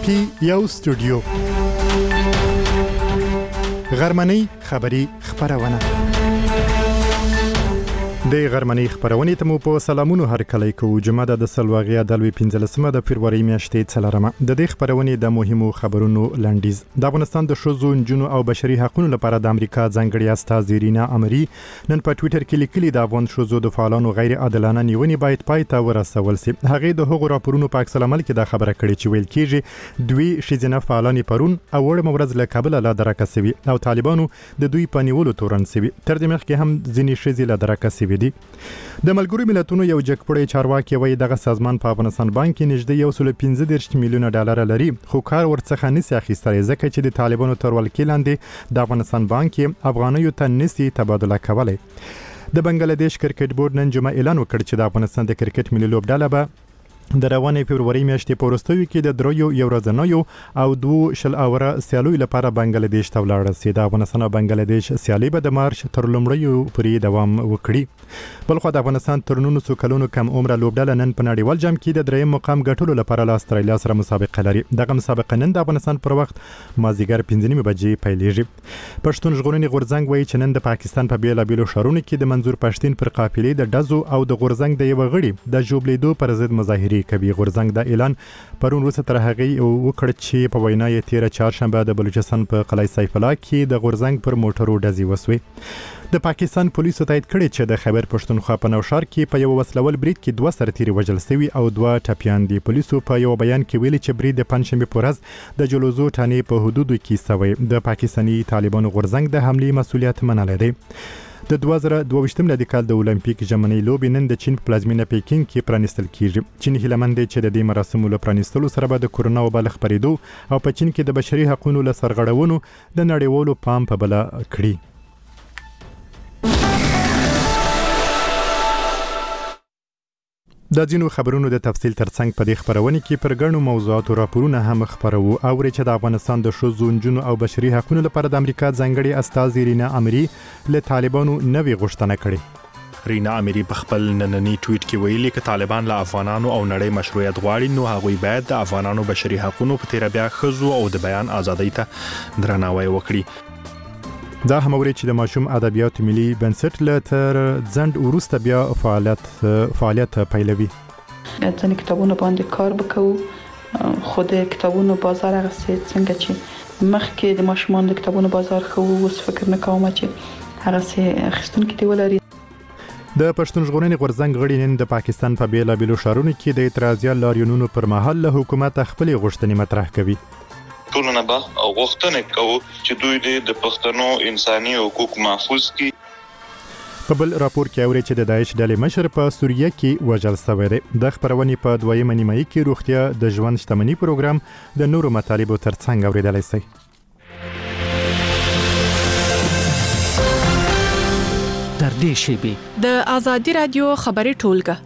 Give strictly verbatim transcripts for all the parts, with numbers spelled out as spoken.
کې یو استودیو غرمنۍ خبری خبرونه د غرمنۍ خبرونه ته مو په سلامونو هر کله کو جمعه د سلواغیا د لوي پنځلسمه د فبراير میاشتې څلرمه د دې خبرونه د مهمو خبرونو لنډیز د افغانستان د شوزو جنو او بشري حقوقو لپاره د امریکا ځانګړي استاذ رینا امری نن په ټوئیټر کې لیکلي د افغان شوزو د فعالانو غیر عادلانه نیونې باید پای ته ورسول شي. هغه د هغو راپورونو په عکس العمل کې دا خبره کړې چې ویل کېږي دوی شیزنه فعالان پرون او وړ مورز له کابل لا درکه سوي او طالبانو د دوی په نیولو تورن سوي. تر دې مخکې هم ځینې شیزې له درکه سوي دي. د ملګرو ملتونو یو جګپړی چارواکي وایي دغه سازمان په افغانستان باندې نږدې یو سل پنځه دېرش میلیونه ډالر لري خو کار ورڅخه نسی اخیستلی ځکه چې د طالبانو تر ولکې لاندې د افغانستان باندې افغانیو ته نسی تبادله کولی. د بنگلاديش کرکټ بورډ نن جمعه اعلان وکړ چې د افغانستان د کرکټ ملي لوبډله به د روانې فبراير میاشتې په وروستیو کې د دریو یو ورځنیو او دوه شل اوره سیالیو لپاره بنگلاديش ته ولاړ سي. د افغانستان او بنگلاديش سیالي به د مارچ تر لومړیو پورې دوام وکړي. بلخو د افغانستان تر نولسو کلونو کم عمره لوبډله نن په نړیوال جام کې د دریم مقام ګټلو لپاره له استرالیا سره مسابقه لري. دغه مسابقه نن د افغانستان پر وخت مازیګر پنځه نیمې بجې پیلېږي. پښتون ژغورنې غورځنګ وایي چې نن د پاکستان په بیلابیلو ښارونو کې د منظور پښتين پر قافلې د ډزو او د غورځنګ د یو غړي د جوبلیدو پر ضد مظاهرې کوي. غورځنګ د اعلان پرون وروسته تر هغه وکړ چې په وینا یې تیر چهارشنبه د بلوچستان په قلعه سیف الله کې د غورځنګ پر موټرو ډزې وسوي. د پاکستان پولیسو تایید کړی چې د خیبر پښتونخوا په نوشهر کې په یو وسلول برید کې دوه سرتیري وژل شوي او دوه ټپیان دي. پولیسو په یو بیان کې ویلي چې برید د پنځشنبه په ورځ د جلوزو ټانې په حدودو کې شوی. د پاکستاني طالبانو غورځنګ د حملې مسؤلیت منلی دی. د دوه زره دوه ویشتم لدی کال د اولمپیک ژمنۍ لوبې نن د چین په پلازمینه پیکینګ کې پرانیستل کیږي. چین هیله مند دی چې د دې مراسمو له پرانیستلو سره به د کورونا وبا خپرېدو او په چین کې د بشري حقوقو له سرغړونو د نړیوالو پام په بل کړي. د ځینو خبرونو د تفصیل ترڅنګ په دې خبرونه کې پر ګڼو موضوعاتو راپورونه هم خبرو او چې د افغانستان د شوزو جنو او بشري حقوقو لپاره د امریکا ځانګړي استاذ رینا امری له طالبانو نوې غوښتنه کړې. رینا امری په خپل نننی ټویټ کې ویلي چې طالبان له افغانانو او نړۍ مشروعیت غواړي نو هغوی باید د افغانانو بشري حقوقو په تیر بیا خزو او د بیان ازادۍ ته درناوی وکړي. دا هم ورې چې د ماشوم ادبیات ملي بنسټ له تر ځند وروسته بیا فعالیت فعالیت پیلوي. ځینې کتابونه باندې کار وکړو خو د کتابونو بازار هغه څنګه چې مخکې د ماشومان د کتابونو بازار خو اوس فکر نه کوم چې هغه څه اخیستونکي دی ولري. د پښتون ژغورنې غورځنګ غړي نن د پاکستان په بیلابیلو ښارونو کې د اعتراضي لاریونونو پر مهال له حکومت خپل غوښتنې مطرح کوي. ټولنه به غوښتنه کوي چې دوی د پښتنو انساني حقوق محفوظ کړي. په بل راپور کې اوري چې د داعش ډلې مشر په سوریه کې وژل شوی دی. د خبرونې په دویمه نیمایي کې روغتیا د ژوند شتمنۍ پروګرام د نورو مطالبو ترڅنګ اوریدلای شي. در دې شیبې د آزادي رادیو خبري ټولګه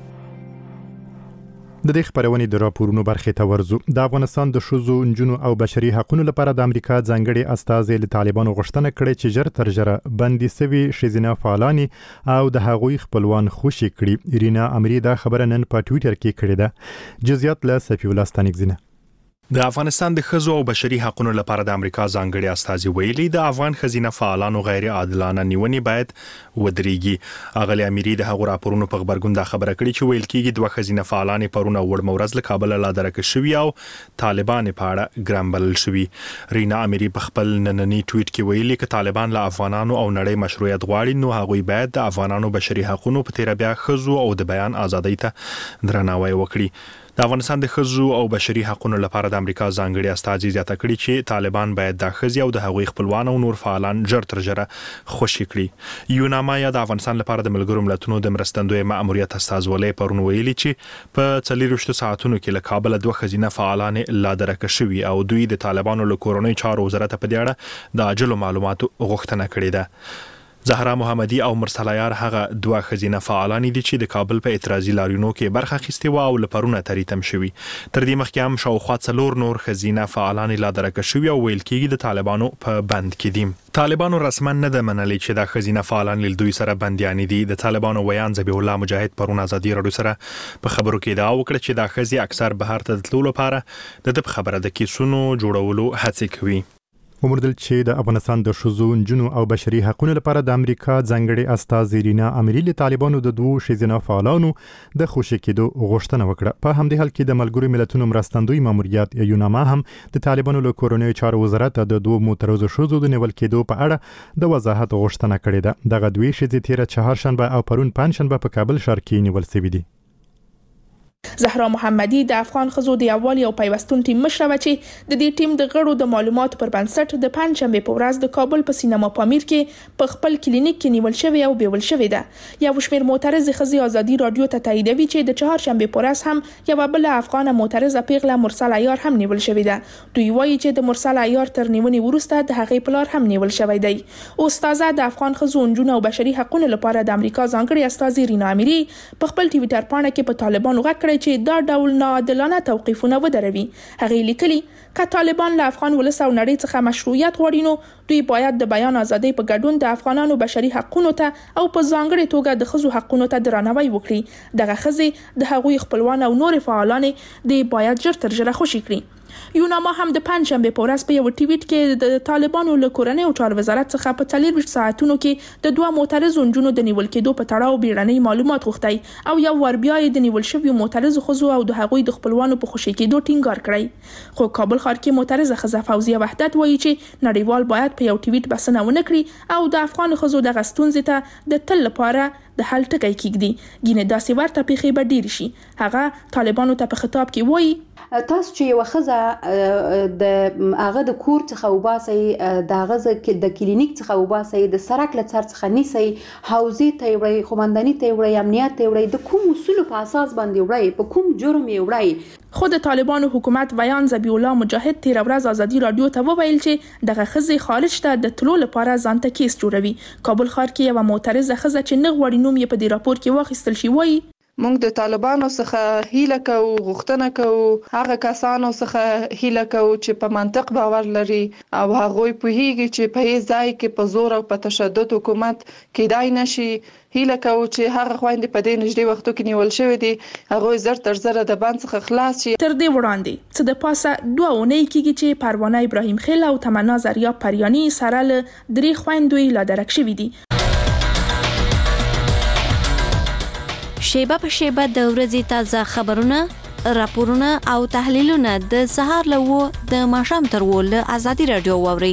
د دې خبرونې د راپورونو برخې ته ورزو. د افغانستان د شوزو جنو او بشري حقوقو لپاره د امریکا ځانګړي استاذ له طالبانو غوښتنه کړې چې ژر تر ژره بندي سوي شیزنه فعالان او د هغوی خپلوان خوشي کړي. رینا امری دا خبره نن په ټوئیټر کې کړې ده. جزئیات له صفی الله ستانګزینه. د افغانستان د خزو او بشري حقوقو لپاره د امریکا ځانګړي استازي ویلي د افغان خزینه فعالانو غیر عادلانه نیونې باید ودرېږي. اغلی اميري د هغو راپورونو په خبرګون دا خبره کړې چې ویل کېږي دوه خزینه فعالان پرونه وړ مورز له کابل لا درکه شوی او طالبان په اړه ګرامبل شوی. رینا اميري په خپل نننی ټویټ کې ویلي چې طالبان له افغانانو او نړۍ مشروعیت غواړي نو هغوی باید د افغانانو بشري حقوقو په تیر بیا خزو او د بیان ازادۍ ته درناوی وکړي. د افغانستان د خزو او بشري حقوقو لپاره د امریکا ځانګړي استازي زیاته کړي چې طالبان باید د خزي او د هغوی خپلوان او نور فعالان ژر تر ژره خوشي کړي. یوناما یا د افغانستان لپاره د ملګرو ملتونو د مرستندوی مأموریت استازولۍ پرون ویلي چې په څلورویشت ساعتونو کې له کابل دوه خزینه فعالان لا درکه شوي او دوی د طالبانو له کورونی چارو وزارت په دې اړه د عاجل معلوماتو غوښتنه کړې ده. زهرا محمدي او مرسلایار هغه دوه خزینه فعالان دي چې د کابل په اعتراضي لاریونو کې برخه اخیستې و او لپرونه تریتم شوي. تر دې مخکې هم شاوخوا څلور نور خزینه فعالان لا درکه شوي او ویل کېږي د طالبانو په بند کې دي. طالبانو رسما نه د منلي چې د خزینه فعالان له دوی سره بنديان دي. د طالبانو ویان ذبیح الله مجاهد پرون ازادي رادیو سره په خبرو کې دا وکړه چې د خزي اکثر بهر ته تللو لپاره د دب خبره د کیسونو جوړولو هڅه کوي. ومردل چې د افغانستان د شذو جنو او بشري حقوقو لپاره د امریکا ځانګړي استاذ رینا اميري له طالبانو د دوه شیزنه فعالانو د خوشی کېدو غوښتنه وکړه. په همدې حال کې د ملګرو ملتونو مرستندوی ماموریت یوناما هم د طالبانو له کورونی چارو وزارت د دوه معترضو شذو د نیول کېدو په اړه د وضاحت غوښتنه کړې ده. دغه دوی شیزې تیر چهارشنبه او پرون پنځشنبه په کابل ښار کې نیول شوې دي. زهرا محمدي د افغان خزو د یووالي او پیوستون ټیم مشره و چې د دې ټیم د غړو د معلوماتو پر بنسټ د پنځشنبه په ورځ د کابل په سینما پامیر کې په خپل کلینیک کې نیول شوی او بیول شوی ده. یو شمېر معترض خزي ازادي رادیو ته تاییدوي چې د چهارشنبه په ورځ هم یو بل افغان معترضه پیغله مرسل عیار هم نیول شوی ده. دوی وایي چې د مرسل عیار تر نیونې وروسته د هغې پلار هم نیول شوی دی. استاذه د افغان خزو جنو او بشري حقوقو لپاره د امریکا ځانګړي استاذ رینا اميري په خپل ټویټر پاڼه کې په طالبانو غږ کړی چې دا ډول ناعادلانه توقیفونه ودروي. هغه لیکلي که طالبان له افغان ولس او نړۍ څخه مشروعیت غواړي نو دوی باید د بیان ازادۍ په ګډون د افغانانو بشري حقوقو ته او په ځانګړي توګه د خزو حقوقو ته درناوی وکړي. دغه خزي د هغوی خپلوان او نور فعالان د باید ژر تر ژره خوشي کړي. یوناما هم د پنځشنبه په ورځ په یو ټویټ کې د طالبانو له کورنۍ او چارو وزارت څخه په څلور ساعتونو کې د دوه معترضو جنونو د نیول کېدو په تړاو بیړنۍ معلومات غوښتي او یو ور بیا د نیول شویو معترضو خزو او د هغوی د خپلوانو په خوشي کېدو ټینګار کړی. خو کابل ښار کې معترضه خزه فوزیه وحدت وایي چې نړیوال باید په یو ټویټ بسنه ونه کړي او د افغان خزو د غستونځ ته د تل لپاره د حل ټکی کېږدي. ګینه داسې ورته پیښې به ډیر شي. هغه طالبانو ته په خطاب کې وایي تاسو چې یو خزه د هغه د کور څخه وباسي د غزه کې د کلینیک څخه وباسي د سرک له څر څخه نیسي حوزې ته وړي خمنداني ته وړي امنیت ته وړي د کوم اصول په اساس باندې وړي په کوم جرم یې وړي. خود طالبانو حکومت بیان ذبیح الله مجاهد تیر ورځ ازادي رادیو ته وویل چې دغه خزي خارج ته د تلو لپاره ځانته کیس جوړوي. کابل ښار کې یو معترضه خزه چې نه غوړي نوم یې په دې راپور کې واخیستل شي وایي موږ د طالبانو څخه هیله کوو غوښتنه کوو هغه کسانو څخه هیله کوو چې په منطق باور لري او هغه پوهیږي چې په هیڅ ځای کې په زور او په تشدد حکومت کېدای نشي. هیله کوو چې هغه خويندې په دې نږدې وختو کې نیول شوې دي هغه زر تر زر د بند څخه خلاص شي. تر دې وړاندې څه د پاسه دوه اونۍ کېږي چې پروانه ابراهیم خیل او تمنا زریا پریانی سره له درې خويندوی لا درک شوې دي. شیبه په شیبه د ورځې تازه خبرونه، راپورونه او تحلیلونه د سهار له و د ماښام تر و له ازادي رادیو واوري.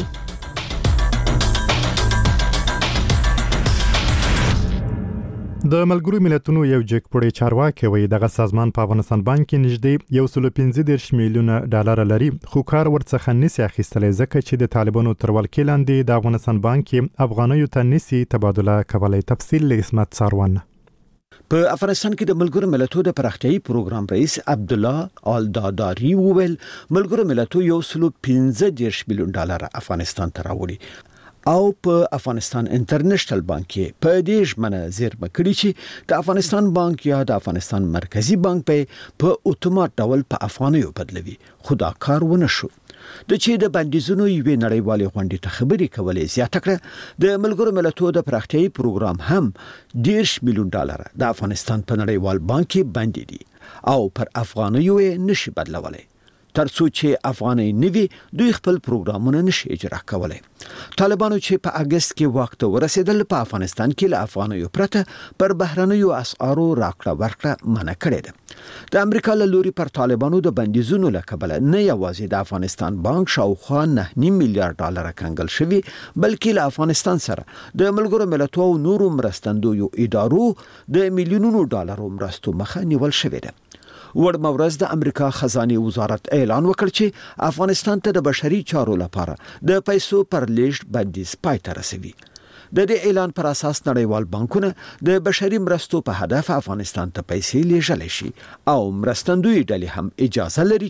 د ملګرو ملتونو یو جګپوړی چارواکي وایي دغه سازمان په افغانستان باندې نږدې یو سل پنځه دېرش میلیونه ډالر لري خو کار ورڅخه نسی اخیستلی ځکه چې د طالبانو تر ولکې لاندې د افغانستان بانک افغانیو ته نسی تبادله کولای. تفصیل له اسمت ساروان. په افغانستان کې د ملګرو ملتونو د پراختیايي پروګرام رئیس عبد الله الداداری وویل ملګرو ملتونو یو سل پنځه دېرش میلیون ډالر افغانستان ته راوړي او په افغانستان انټرنیشنل بانک کې په دې ژمنه زیرمه کړې چې د افغانستان بانک یا د افغانستان مرکزی بانک په اتومات ډول په افغانیو بدلوي. خو دا کار ونه شو. د چې د بندیزونو یوې نړیوالې غونډې ته خبرې کولې زیاته کړه د ملګرو ملتونو د پراختیايي پروګرام هم ډېر میلیون ډالر د افغانستان په نړیوال بانک کې باندې دي او پر افغانیو نشي بدلولای. ترڅو چې افغاني نوي دوی خپل پروګرامونه نشي اجرا کولای. طالبانو چې په اگست کې وخت ورسېدل په افغانستان کې له افغانیو پرته پر بهرنیو اسعارو راکړه ورکړه منع کړې ده. د امریکا له لوري پر طالبانو د بندیزونو له کبله نه یوازې د افغانستان بانک شاوخوا نه نیم میلیارډ ډالر کنګل شوی بلکې له افغانستان سره د ملګرو ملتونو نورو مرستندویو ادارو د میلیونونو ډالرو مرستو مخه نیول شوې ده. وړمه ورځ د امریکا خزانه وزارت اعلان وکړ چې افغانستان ته د بشري چارو لپاره د پیسو پر لیږد بندیز پای ته رسوي. د دې اعلان پر اساس نړیوال بانکونه د بشري مرستو په هدف افغانستان ته پیسې لیږل شي او مرستندوی ډلې هم اجازه لري چې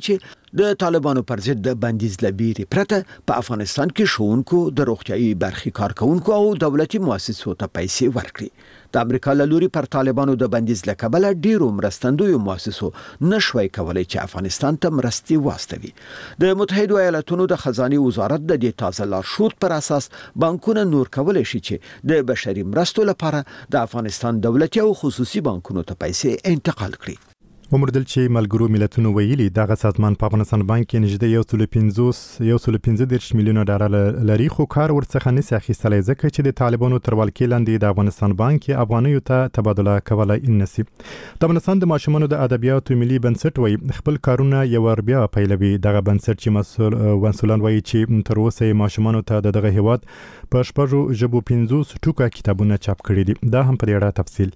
د طالبانو پر ضد د بندیز لبیري پرته په افغانستان کې شونکو د روغتيایي برخي کارکونکو او دولتي مؤسسو ته پیسې ورکړي. د امریکا له لوري پر طالبانو د بندیز لکبل ډیرو مرستندوی مؤسسو نشوي کولای چې افغانستان ته مرستي واستوي. د متحده ایالاتونو د خزانه وزارت د دې تازه لارښود پر اساس بانکونه نور کولای شي چې د بشري مرستو لپاره د افغانستان دولتي او خصوصي بانکونو ته پیسې انتقال کړي. ومردل چې ملګرو ملتونو ویلي دغه سازمان په افغانستان باندې نږدې یو سل پنځوس یو سل پنځه میلیونه ډالر لري، خو کار ورڅخه نشي اخیستلای ځکه چې د طالبانو تر ولکې لاندې د افغانستان باندې افغانیو ته تبادله کولای نشي. د افغانستان د ماشومانو د ادبیاتو ملي بنسټ وایي خپل کارونه یو ور بیا پیلوي. دغه بنسټ چې مسؤل مسؤلان وایي چې تر اوسه ماشومانو ته دغه هیواد په شپږو ژبو پنځوس ټوکه کتابونه چاپ کړي دي. دا هم په اړه تفصیل.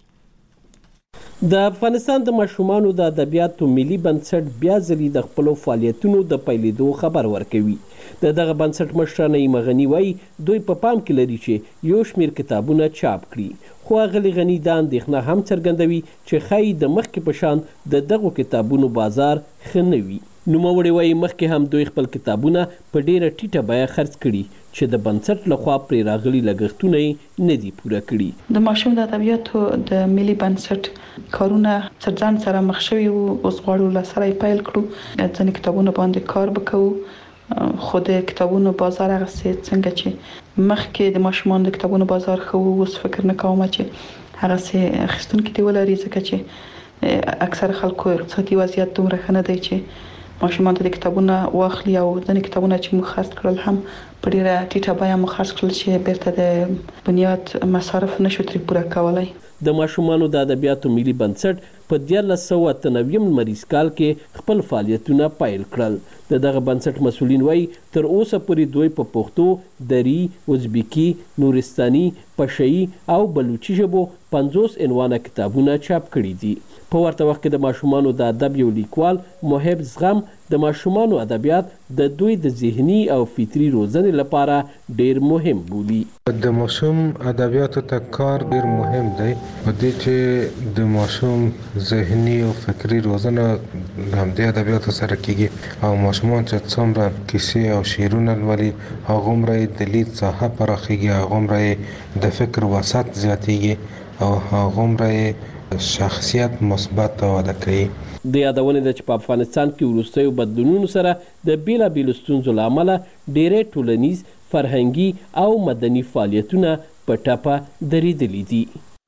د افغانستان د ماشومانو د ادبیاتو ملي بنسټ بیا ځلې د خپل فعالیتونو د پیلېدو خبر ورکوي. د دغه بنسټ مشر نعیم غنی وایي دوی په پام کې لري چې یو شمېر کتابونه چاپ کړي، خو اغلی غنی دا اندېښنه هم څرګندوي چې ښایي د مخکې په شان د دغو کتابونو بازار ښه نه وي. نوموړی وایي مخکې هم دوی خپل کتابونه په ډیره ټیټه بیه خرڅ کړي چې د بنسټ لخوا پرې راغلي لګښتونه یې نه دي پوره کړي. د ماشوم د ادبیاتو د ملي بنسټ کارونه څرځان سره مخ شوي وو، اوس غواړو له سره یې پیل کړو. ځینې کتابونه باندې کار وکړو، خو د کتابونو بازار هغسې څنګه چې مخکې د ماشومان د کتابونو بازار ښه وو، اوس فکر نه کوم چې هغسې اخیستونکي دې ولري، ځکه چې اکثر خلکو اقتصادي وضعیت دومره ښه نه دی چې ماشومان ته د کتابونه واخلي، او ځینې کتابونه چې مو خرڅ کړل هم په ډیره ټیټه بیه مو خرڅ کړل چې بیرته د بنیاد مصارف نشو ترې پوره کولای. د ماشومانو د ادبیاتو ملي بنسټ په دیارلس سوه اته نوي لمریز کال کې خپل فعالیتونه پیل کړل. د دغه بنسټ مسؤلین وایي تر اوسه پورې دوی په پښتو، دری، ازبیکي، نورستاني، پشهیي او بلوچي ژبو پنځوس عنوانه کتابونه چاپ کړي دي. په ورته وخت کې د ماشومانو د ادب یو لیکوال محب زغم د ماشومانو ادبیات د دوی د ذهني او فطري روزنې لپاره ډیر مهم بولي. د ماشوم ادبیاتو ته کار ډیر مهم دی په دې چې د ماشوم ذهني او فکري روزنه همدې ادبیاتو سره کیږي، او ماشومان چې څومره کیسې او شعرونه لولي هغومره د لید ساحه پراخیږي، هغومره د فکر وسعت زیاتیږي او هغومره شخصیت مثبت وده کوي. د یادونه ده چې په افغانستان کې وروستیو بدلونونو سره د بیلابیلو ستونزو له امله ډېری ټولنیز، فرهنګي او مدني فعالیتونه په ټپه درېدلي دي.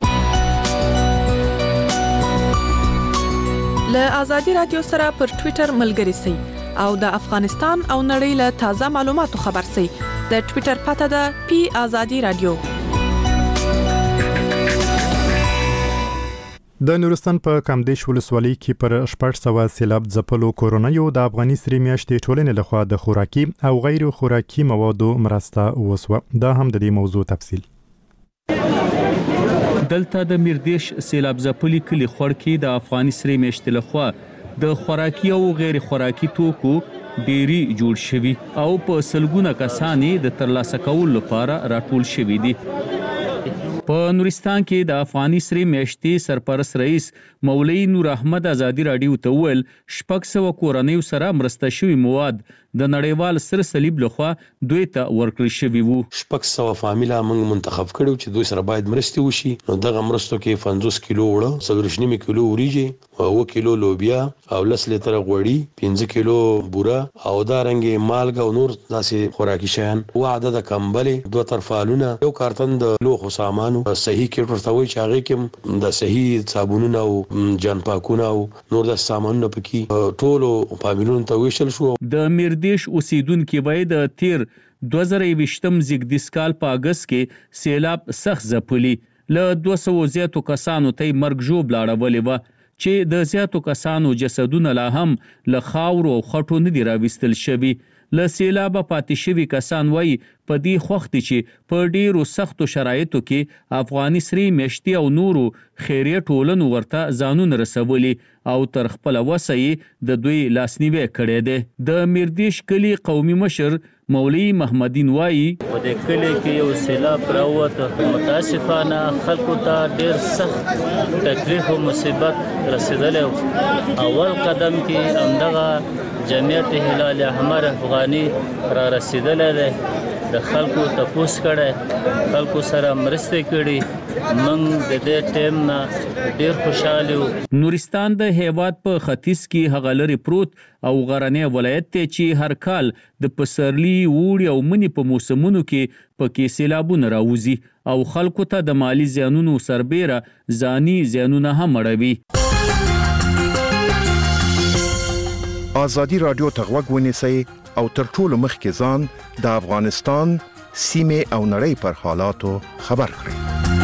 له ازادي رادیو سره پر ټویټر ملګري سئ او د افغانستان او نړۍ له تازه معلوماتو خبر سئ. د ټویټر پته ده پی ازادي رادیو. د نورستان په کامدیش ولسوالۍ کې پر شپږ سوه سیلاب ځپلو کورنیو د افغاني سرې میاشتې ټولنې لخوا د خوراکي او غیر خوراکي موادو مرسته وسوه. دا هم د دې موضوع تفصیل. دلته د میردیش سیلاب ځپلي کلي خور کې د افغاني سرې میاشتې لخوا د خوراکي او غیر خوراکي توکو ډیری جوړ شوي او په سلګونه کسان د ترلاسه کولو لپاره راټول شوي دي. په نورستان کې د افغاني سرې میاشتې سرپرست رئیس مولوي نور احمد ازادي رادیو ته وویل شپږ سوه کورنیو سره مرسته شوي مواد د نړیوال سره صلیب لخوا دوی ته ورکړل شوي وو. شپږ سوه فامیله موږ منتخب کړو چې دوی سره باید مرستې وشي. نو دغه مرستو کې پنځوس کیلو وړه، څلور نیم کیلو وریجې، اووه کیلو لوبیا او لس لیتره غوړي، پنځه کیلو بوره او دارنګې مالګه او نور داسې خوراکي شیان، اووه عدده کمبلې، دوه ترفالونه، یو کارتن د لوښو سامانو، صحیح کیټ ورته وایي چې هغې کې د صحیح صابونونه او جان پاکونه او نور داسې سامانونه پکې ټولو فامیلونو ته ویشل شو. د میردیش اوسیدونکي وایي د تیر دوه زره یویشتم زیږدیز کال په اګست کې سیلاب سخت ځپلي. له دوه سوو زیاتو کسانو ته یې مرګ ژوبله اړولې وه چې د زیاتو کسانو جسدونه لا هم له خاورو او خټو نه دي راویستل شوي. له سیلابه پاتې شوي کسان وایي په دې خوښ دي چې په ډیرو سختو شرایطو کې افغاني سرې میاشتې او نورو خیریه ټولنو ورته ځانونه رسولي او تر خپله وسه یې د دوی لاسنیوی کړی دی. د میردیش کلي قومي مشر مولوی محمدین وایي په دې کلی کې یو سیلاب راووته، متاسفانه خلکو ته ډېر سخت تکلیف او مصیبت رسیدلی. اول قدم کې همدغه جمعیت هلال احمر افغاني را رسیدلی دی، د خلکو تپوس کړی، خلکو سره مرستې کړي. موږ د دې ټیم نه ډېر خوشاله یو. نورستان د هیواد په ختیځ کې هغه لري پروت او غرنی ولایت ته چې هر کال د پسرلی، وړي او منی په موسمونو کې پکې سیلابونه راوځي او خلکو ته د مالی زیانونو سربېره ځاني زیانونه هم اړوي. آزادي رادیو ته غوږ ونیسئ او تر ټولو مخکې ځان د افغانستان سیمې او نړۍ پر حالاتو خبر کړئ.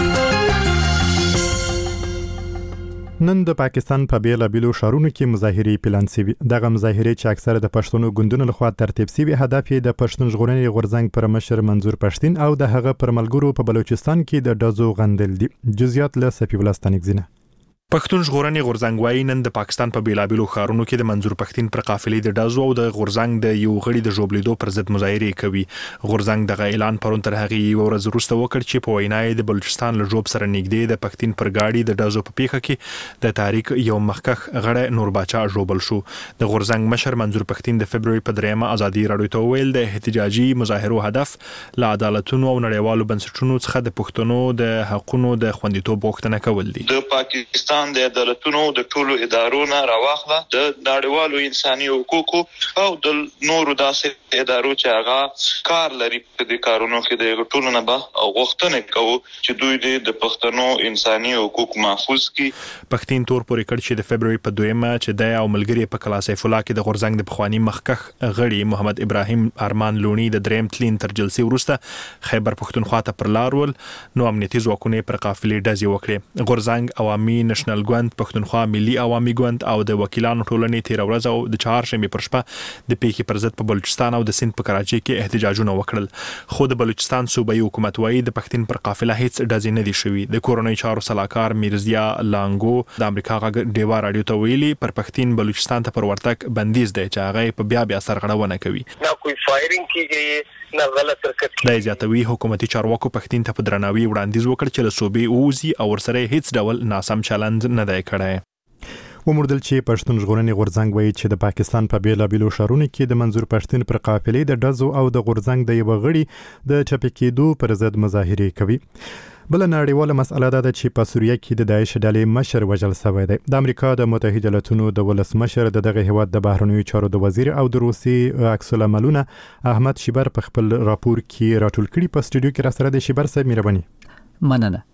نن د پاکستان په بیلابیلو ښارونو کې مظاهرې پلان شوي. دغه مظاهرې چې اکثره د پښتنو ګوندونو لخوا ترتیب شوي، هدف یې د پښتون ژغورنې غورځنګ پر مشر منظور پښتین او د هغه پر ملګرو په بلوچستان کې د ډزو غندل دي. جزئیات له صفی الله ستانکزینه. پښتون ژغورنې غورځنګ وايي نن د پاکستان په بیلابیلو ښارونو کې د منظور پښتین پر قافلې د ډزو او د غورځنګ د یو غړي د ژوبلیدو پر ضد مظاهرې کوي. غورځنګ دغه اعلان پرون تر هغه یو ورځ وروسته وکړ چې په وینا یې د بلوچستان له ژوب سره نږدې د پښتین پر گاډي د ډزو په پیښه کې د تاریخ یو مخکخ غړی نور باچا ژوبل شو. د غورځنګ مشر منظور پښتین د فبرवरी په دریمه ازادي راډیو ته ویل د احتجاجي مظاهرو هدف له عدالتونو او نړیوالو بنسټونو څخه د پښتنو د حقوقو د خوندیتوب غوښتنه کول دي. د پاکستان د عدالتونو د ټولو ادارو نه راوخله د نړیوالو انساني حقوقو او د نورو داسې ادارو چې هغه کار لري په دې کارونو کې د ټولو نه به غوښتنه کوي چې دوی د پښتنو انساني حقوق محفوظ کړي. پښتین تور پورې کړ چې د فبرवरी په دویمه چې د او ملګری په کلا سیف الله کې د غورځنګ د بخوانی مخکخ غړي محمد ابراهیم ارمان لونی د دریم تلین تر جلسې وروسته خیبر پښتونخوا ته پر لار ول، نو امنیتي ځواکونه پر قافلې ډزې وکړې. غورځنګ عوامي نېشنل ګوند پښتونخوا ملي عوامي ګوند او د وکیلانو ټولنې تیر ورځ او د چهارشنبه پر شپه د پیښې پر ضد په بلوچستان او د سند په کراچۍ کې احتجاجونه وکړل. خو د بلوچستان صوبایي حکومت وايي د پښتین پر قافله هیڅ ډزې نه دي شوي. د کورونی چارو سلاکار میرزیا لانګو د امریکا غږ ډیوا رادیو ته ویلي پر پښتین بلوچستان ته پر ورتګ بندیز دی چې هغه په بیا بیا سرغړونه کوي. نه کوئی فایرینګ کیږي نه غلط حرکت. د زیاتوي حکومتي چارواکو پښتین ته په درناوي وړاندیز وکړ چې له صوبې اوزي او ورسره هیڅ ډول ناسم چلند نه دی کړی. وموردل چې پښتون ژغورنې غورځنګ وایي چې د پاکستان په بیلابیلو ښارونو کې د منظور پښتین پر قافلې د ډزو او د غورځنګ د یو غړي د چپه کېدو پر ضد مظاهرې کوي. بل نړیواله مسأله ده چې په سوریه کې د داعش ډلې مشر وژل شوی دی. د امریکا د متحده ایالاتونو د ولسمشر د دغه هیواد د بهرنیو چارو د وزیر او د روسي عکس العملونه احمد شیبر په خپل راپور کې راټول کړي. په سټوډیو کې را سره د شیبر صاحب مهرباني. مننه.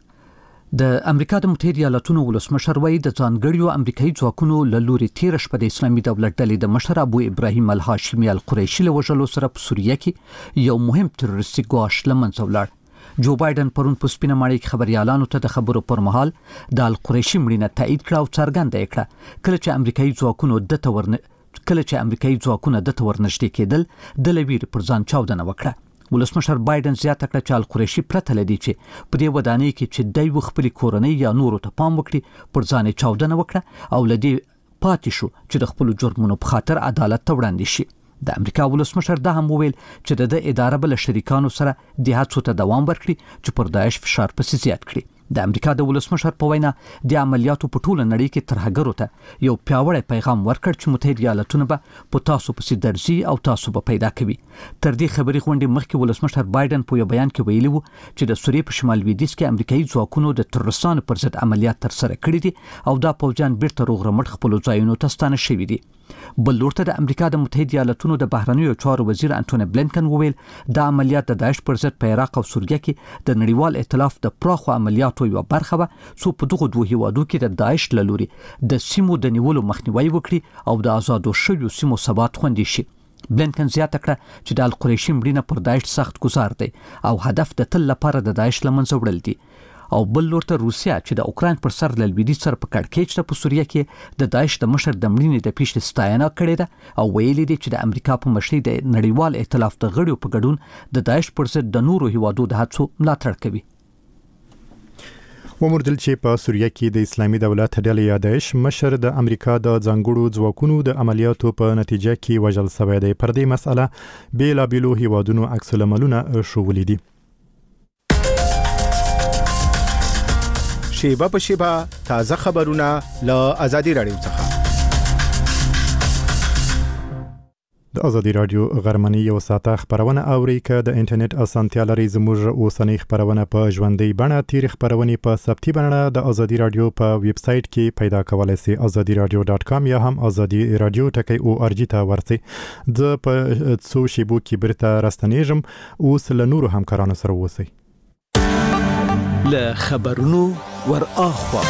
د امریکا د متحده ایالاتونو ولسمشر وایي د ځانګړیو امریکایي ځواکونو له لوري تیر شپه د اسلامي دولت ډلې د مشر ابو ابراهیم الهاشمي القریشي له وژلو سره په سوریه کې یو مهم تروریستي ګواښ له منځه ولاړ. جو بایدن پرون په سپینه ماڼۍ کې خبريالانو ته د خبرو پر مهال د القریشي مړینه تایید کړه او څرګنده یې کړه کله چې امریکایي ځواکونو د تورن کله چې امریکایي ځواکونه د تورنشټ کېدل د لویر پر ځان چاودنه وکړه. ولسمشر بایدن زیاته کړه چې القریشي پرته لدی چې په دې ودانۍ کې چې د یو خپل کورنۍ یا نورو ته پام وکړي پر ځان چاودنه وکړه او لدی پاتې شو چې د خپل جرمونو په خاطر عدالت ته وړاندې شي. د امریکا ولسمشر دا هم وویل چې د اداره بل شریکانو سره د هڅو ته دوام ورکړي چې پر داعش فشار پسې زیات کړي. د امریکا د ولسمشر په وینا د عملیاتو په ټوله نړۍ کې ترهګرو ته یو پیاوړی پیغام ورکړ چې متحده ایالاتونه به په تاسو پسې درځي او تاسو به پیدا کوي. تر دې خبرې غونډې مخکې ولسمشر بایدن په یو بیان کې ویلي وو چې د سوریې په شمال لویدیځ کې امریکایي ځواکونو د تروریستانو پر ضد عملیات ترسره کړي دي او دا پوځیان بیرته روغ رمټ خپل ځایونو ته ستانه شوي دي. بل لور ته د امریکا د متحده ایالاتونو د بهرنیو چارو وزیر انټونی بلینکن وویل دا عملیات د داعش پر ضد په عراق او سوریه کې د نړیوال ائتلاف د پراخو عملیاتو یو برخه وه څو په دغو دوه هیوادو کې د داعش له لوري د سیمو د نیولو مخنیوي وکړي او د آزادو شویو سیمو ثبات خوندي شي. بلینکن زیاته کړه چې د القریشي مړینه پر داعش سخت گزار دی او هدف د تل لپاره د داعش له منځه وړل دي. او بل لور ته روسیا چې د اوکراین پر سر ل لویدیځ سره په کړکېچ په سوریه کې د داعش د مشر د مړینې د پیښې ستاینه کړې ده او ویلي دي چې د امریکا په مشرۍ د نړیوال ائتلاف د غړیو په ګډون د داعش پر ضد د نورو هیوادو د هڅو ملاتړ کوي. ومردل چې په سوریه کې د اسلامي دولت ډلې یادایش مشر د امریکا د ځانګړو ځواکونو د عملیاتو په نتیجه کې وژل شوی دی. پر دې مسأله بیلابیلو هیوادونو عکس العملونه ښوولي دي. شیبه په شیبه تازه خبرونه له آزادي رادیو څخه. د ازادي رادیو غرمنۍ یو ساعته خبرونه اوري که د انټرنیټ اسانتیا لري زموږ اوسنۍ خبرونه په ژوندۍ بڼه تیر خبرونه په ثبتي بڼه د ازادي رادیو په ویب سټ کې پیدا کولای شئ ازادي رادیو ډاټ کام یا هم ازادي رادیو ټکی او ار جی ته ورسئ. د په څو شیبو کې برته راستنېږم اوس له نورو همکارانو سره اوسئ. له خبرونو ور اخوا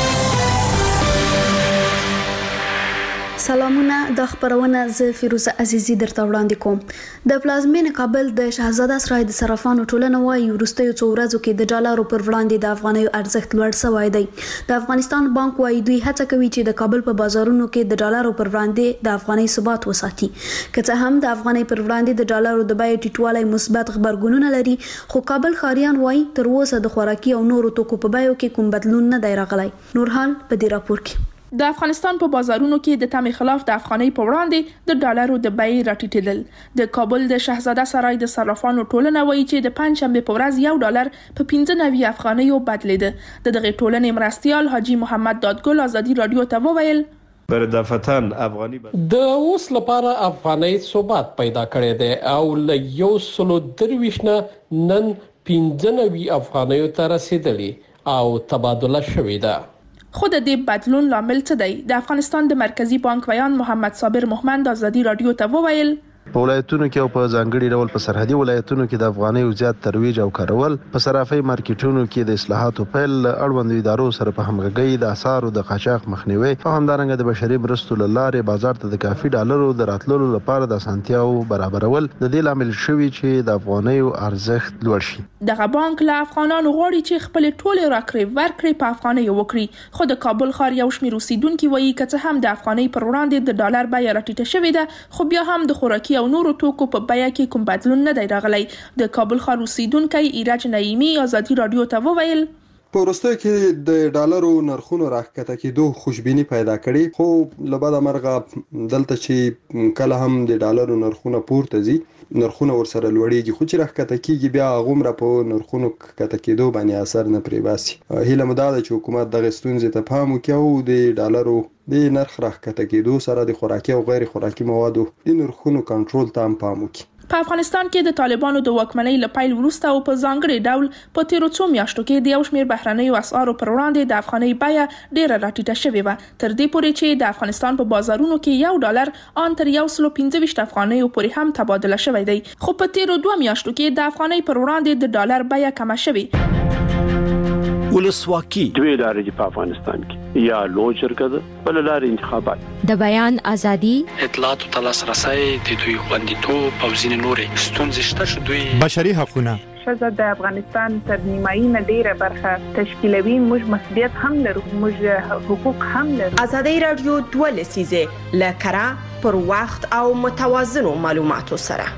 سلامونه، د خبرونه ز فیروزه عزیزی درته وړاندې کوم. د پلازمین کابل د شهزاده سرای د صرافانو ټولنه وايي وروستیو څو ورځو کې د ډالرو پر وړاندې د افغانیو ارزښت لوړ شوی دی. د افغانستان بانک وايي دوی هڅه کوي چې د کابل په بازارونو کې د ډالرو پر وړاندې د افغاني ثبات وساتي. که څه هم د افغاني پر وړاندې د ډالرو د بیې ټیټوالی مثبت خبرګونونه لري، خو کابل ښاریان وايي تر اوسه د خوراکي او نورو توکو په بیو کې کوم بدلون نه دی راغلی. نورحال په دې راپور کې د افغانستان په بازارونو کې د تمې خلاف د افغانۍ په وړاندې د ډالرو د بیې راټیټېدل. د کابل د شهزاده سرای د صرافانو ټولنه وایي چې د پنځشنبې په ورځ یو ډالر په پنځه نوي افغانیو بدلېده. د دغه ټولنې مرستیال حاجی محمد دادګل ازادي رادیو ته وویل بردافتن افغاني د اوس لپاره افغانۍ ثبات پیدا کړی دی او له یو سلو درویشت نه نن پنځه نوي افغانیو ته رسیدلی او تبادله شوې ده. خود د دې بدلون لامل څه دی؟ د افغانستان د مرکزی بانک ویان محمد صابر محمد ازادي رادیو ته وویل په ولایتونو کې او په ځانګړي ډول په سرحدي ولایتونو کې د افغانۍ زیات ترویج او کارول، په صرافي مارکیټونو کې د اصلاحاتو پیل، اړوند ادارو سره په همغږي د اسعارو د قاچاق مخنیوي او همدارنګه د بشري مرستو لارې بازار ته د کافي ډالرو د راتللو لپاره د اسانتیاو برابرول د دې لامل شوی چې د افغانۍ ارزښت لوړ شي. دغه بانک له افغانانو غواړي چې خپل ټول راکړې ورکړې په افغانۍ وکړي، خو د کابل ښار یو شمېر اوسیدونکو وایي که څه هم د افغانۍ پر وړاندې د ډالر بیه راټیټه شوې ده، خو بیا هم د خوراکي او نورو توکو په بیه کې کوم بدلون نه دی راغلی. د کابل ښار اوسیدونکی ایرج نعیمي ازادي رادیو ته وویل په وروستیو کې د ډالرو نرخونو راکښته کېدو خوشبیني پیدا کړي، خو له بده مرغه دلته چې کله هم د ډالرو نرخونه پورته ځي نرخونه ورسره لوړېږي، خو چې راکښته کېږي بیا هغومره په نرخونو کښته کېدو باندې اثر نه پرې باسي. هیله مو دا ده چې حکومت دغه ستونزې ته پام وکړي او د ډالرو د نرخ راکښته کېدو سره د خوراکي او غیر خوراکي موادو د نرخونو کنټرول ته هم پام وکړي. په افغانستان کې د طالبانو د واکمنۍ له پیل وروسته او په ځانګړي ډول په تیرو څو میاشتو کې د یو شمېر بهرنیو اسعارو پر وړاندې د افغانۍ بیه ډېره راټیټه شوې وه، تر دې پورې چې د افغانستان په بازارونو کې یو ډالر ان تر یو سلو پنځه ویشت افغانیو پورې هم تبادله شوی دی، خو په تیرو دوه میاشتو کې د افغانۍ پر وړاندې د ډالر بیه کمه شوې. ولسواکي دوی لارې دي په افغانستان کې، یا لوی جرګه ده بل لارې انتخابات، د بیان ازادي، اطلاعاتو ته لاسرسی، د دوی خوندیتوب او ځینې نورې ستونزې شته چې دوی بشري حقونه ښځه د افغانستان تر نیمایي نه ډیره برخه تشکیلوي. موږ مسؤلیت هم لرو، موږ حقوق هم لرو. ازادي رادیو دوه لسیزه لکره پر وخت او متوازنو معلوماتو سره.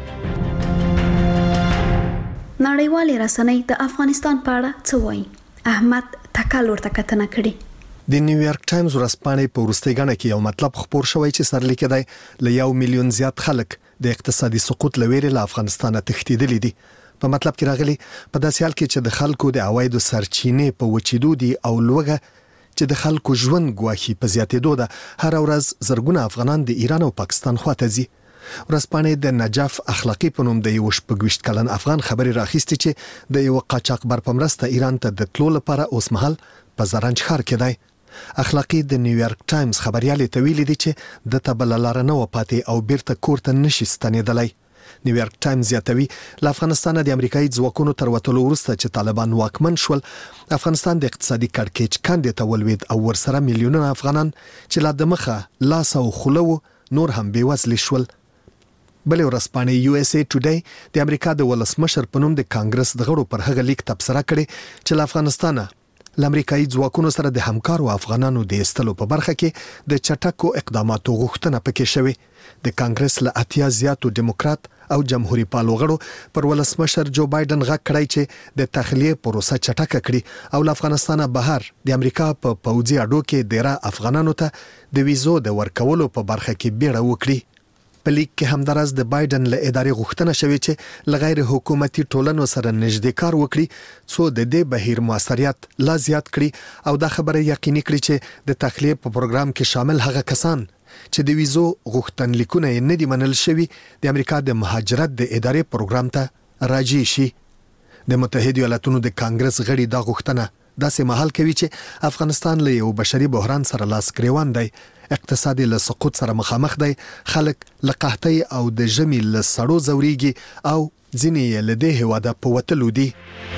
نړیوالې رسنۍ د افغانستان په اړه څه وایي؟ احمد تکل ورته کتنه کړي. د نیویارک ټایمز ورځپاڼې په وروستۍ غاڼه کې یو مطلب خبر شوی چې سرلیک دی ل یو میلیون زیات خلک د اقتصادي سقوط لویرې له افغانستانه تښتېدلي دي. په مطلب کې راغلي په داسې حال کې چې د خلکو د عوایدو سرچینې په وچېدو دي او لوګه چې د خلکو ژوند ګواهی په زیاتېدو ده. هر ورځ زرګونه افغانان د ایران او پاکستان خواته ځي. ورځپاڼې د نجف اخلاقی په نوم د یو شپږویشت کلن افغان خبري راخیستي چې د یو قاچاقبر په مرسته ایران ته د تلو لپاره اوس مهال په زرنج ښار کې دی. اخلاقی د نیویارک ټایمز خبريالې ته ویلي دي چې د تبللار نه وپاتې او بیرته کوړه نشي ستنېدلای. نیویارک ټایمز یاتوي له افغانستان د امریکایي ځواکونو تر وټلو وروسته چې طالبان واکمن شول، افغانستان د اقتصادي کړکېچ کاندې ته ولوید او ورسره میلیونونه افغانان چې لا د مخه لاس او خلو نور هم بیوزل شول. بلې ورځپاڼې یو اس ای ټوډے د امریکا د ولسمشر په نوم د کانګرس د غړو پر هغه لیک تبصره کړې چې له افغانستانه له امریکایي ځواکونو سره د همکارو افغانانو د ایستلو په برخه کې د چټکو اقداماتو غوښتنه پکې شوې. د کانګرس له اتیا زیاتو ډیموکرات او جمهوریت پالو غړو پر ولسمشر جو بایدن غږ کړی چې د تخلیه پروسه چټکه کړي او له افغانستانه بهر د امریکا په پوځي اډو کې ډیره افغانانو ته د ویزو د ورکولو په برخه کې بیړه وکړي. په لیک کې همدارس د بایدن له ادارې غوښتنه شوې چې له غیر حکومتي ټولنو سره نږدې کار وکړي څو د دې بهیر موثریت لا زیات کړي او دا خبره یقیني کړي چې د تخلیه په پروګرام کې شامل هغه کسان چې د ویزو غوښتنلیکونه یې نه دي منل شوي د امریکا د مهاجرت د ادارې پروګرام ته راجع شي. د متحده ایالاتونو د کانګرس غړي دا غوښتنه داسې مهال کوي چې افغانستان له یو بشري بحران سره لاس ګریوان دی، اقتصادي له سقوط سره مخامخ دی، خلک له قحطۍ او د ژمي له سړو ځوريږي او ځینې یې له دې هېواده په وتلو دي.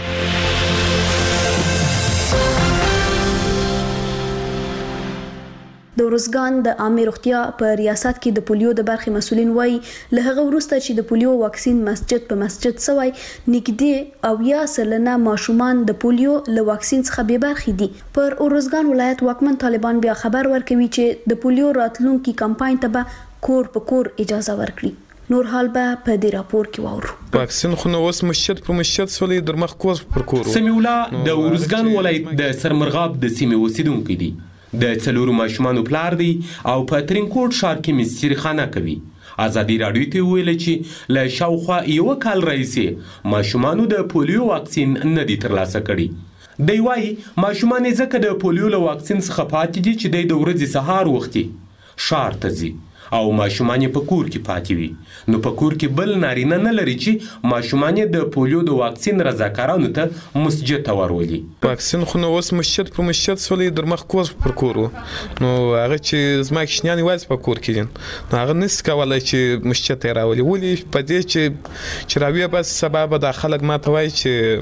د ورزګان د عامه روغتیا په ریاست کې د پولیو د برخې مسولین وایي له هغه وروسته چې د پولیو واکسین مسجد په مسجد سوی نږدې او یا سلنه ماشومان د پولیو له واکسین څخه بې برخې دي. پر ورزګان ولایت واکمن طالبان بیا خبر ورکوي چې د پولیو راتلونکي کمپاین ته به کور په کور اجازه ورکړي. نور حال به په دې راپور کې واورو. واکسین خو نو اوس مسجد په مسجد سولې در مخ کور پر کور. سمیع الله د ورزګان ولایت د سرمرغاب د سیمې اوسیدونکي دي. د څلورو ماشومانو پلار دی او په ترینکوټ ښار کې مستری خانه کوي. ازادي راډیو ته ویل چې له شاوخوا یو کال راځي ماشومانو د پولیو واکسین نه دی ترلاسه کړی. دی وايي ماشومان ځکه د پولیو له واکسین څخه پاتې دي چې د ورځې سهار وختي ښار ته ځي او ماشومان په کور کې پاتې وي. نو په کور کې بل نارینه نه لري چې ماشومان د پولیو د واکسین رضاکارانو ته مسجد ته ورولي. واکسین خو نو اوس مسجد په مسجد سولې در مخ کور پر کور نو هغه چې زما کشنیان یوازې په کور کې دي نو هغه نس کولای چې مسجد ته راولي. ولې په دې چې چې راوي بس سبب د خلک ماته وایي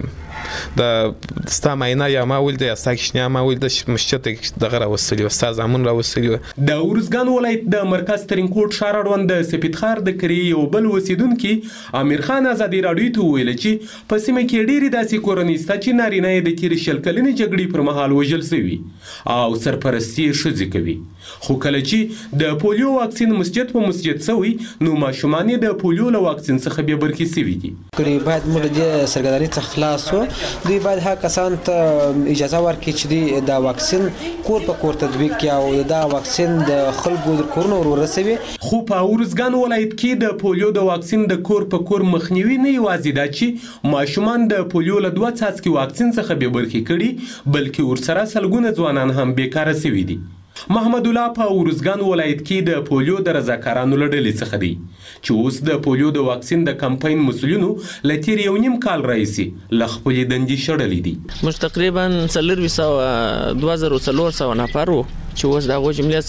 چې د ستا معاینه یا ما ولده یا ستا کشنیا ما ولده مسجد دغه راوستلی استاد زمون راوستلی. د ورزګان ولایت د مرکز ترینکوټ ښار اړوند د سپیدخار د کری یو بل اوسیدونکي امیر خان ازادي راډیو ته ویل چې په سیمه کې ډېرې داسې کورنۍ شته چې نارینه یې د تېرې شل کلنې جګړې پر مهال وژل شوي او سرپرستي یې ښځې کوي. خو کله چې د پولیو واکسین مسجد په مسجد شوی نو ماشومان یې د پولیو له واکسین څخه بې برخې شوي دي. باید موږ د سرګردانۍ څخه خلاص شو. دوی باید هغه کسان ته اجازه ورکړي چې دوی دا واکسین کور په کور تطبیق کړي او دا واکسین د خلکو د کورونو ورسوي. خو په ورزګان ولایت کې د پولیو د واکسین د کور په کور مخنیوي نه یوازې دا چې ماشومان د پولیو له دوه څاڅکي واکسین څخه بې برخې کړي بلکې ورسره سلګونه ځوانان هم بیکاره شوي دي. محمد الله په ورزګان ولایت کې د پولیو د رضاکارانو له ډلې څخه دی چې اوس د پولیو د واکسین د کمپاین مسؤلینو له تېر یو نیم کال راهیسې له خپلې دندې شړلې دي. موږ تقریبا څلور سوه دوه زره څلور سوه نفر وو چې اوس د هغو جملې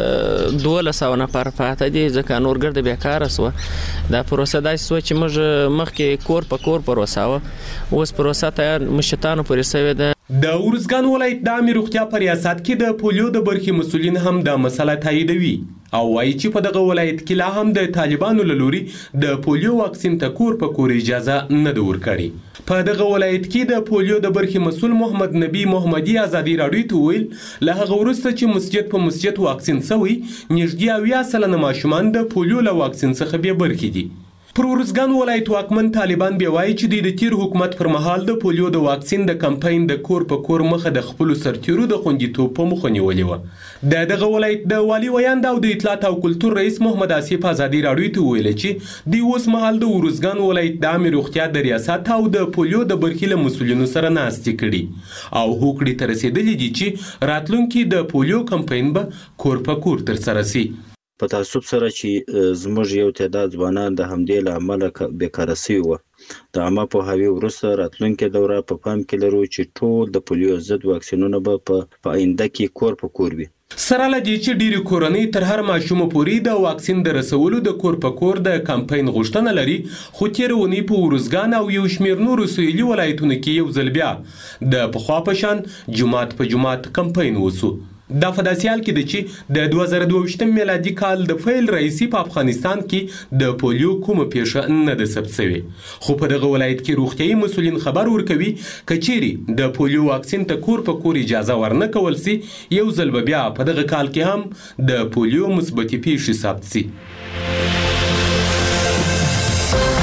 څخه دولس سوه نفر پاته دي ځکه نور ګرده بیکاره سوه. دا پروسه داسې سوه چې موږ مخکې کور په کور پروسه وه اوس پروسه تیار مشتانو پورې سوې ده. د ورزګان ولایت د عامه روغتیا په ریاست کې د پولیو د برخې مسؤلین هم دا مسله تاییدوي او وایي چې په دغه ولایت کې لا هم د طالبانو له لوري د پولیو واکسین ته کور په کور اجازه نه ده ورکړې. په دغه ولایت کې د پولیو د برخې مسؤل محمد نبی محمدي ازادي راډیو ته ویل له هغه وروسته چې مسجد په مسجد واکسین شوی نږدې اویا سلنه ماشومان د پولیو له واکسین څخه بې برخې دي. پر ورزګان ولایت واکمن طالبان بیا وایي چې دوی د تیر حکومت پر مهال د پولیو د واکسین د کمپاین د کور په کور مخه د خپلو سرتیرو د خوندیتوب په مخه نیولې وه. د دغه ولایت د والي ویاند او د اطلاعات او کلتور رئیس محمد آصف ازادي راډیو ته وویل چې دوی اوس مهال د ورزګان ولایت د عامه روغتیا د ریاست او د پولیو د برخې له مسؤلینو سره ناستې کړي او هوکړې ته رسېدلي دي چې راتلونکي د پولیو کمپاین به کور په کور ترسره شي. په تعصب سره چې زموږ یو تعداد ځوانان د همدې له امله بیکاره شوي وو. د عامه پوهاوي وروسته راتلونکې دوره په پام کې لرو چې ټول د پولیو ضد واکسینونه به په آینده کې کور په کور وي. سره له دې چې ډېرې کورنۍ تر هر ماشومه پورې د واکسین د رسولو د کور په کور د کمپاین غوښتنه لري خو تېره اونۍ په ورزګان او یو شمېر نورو سویلي ولایتونو کې یو ځل بیا د پخوا په شان جومات په جومات کمپاین وسو. دا په داسې حال کې ده چې د دوه زره دوه ویشتم میلادي کال د پیل راهیسې په افغانستان کې د پولیو کومه پیښه نه ده ثبت شوې. خو په دغه ولایت کې روغتیایي مسؤلین خبر ورکوي که چیرې د پولیو واکسین ته کور په کور اجازه ورنه کول سي یو ځل به بیا په دغه کال کې هم د پولیو مثبتې پیښې ثبت سي.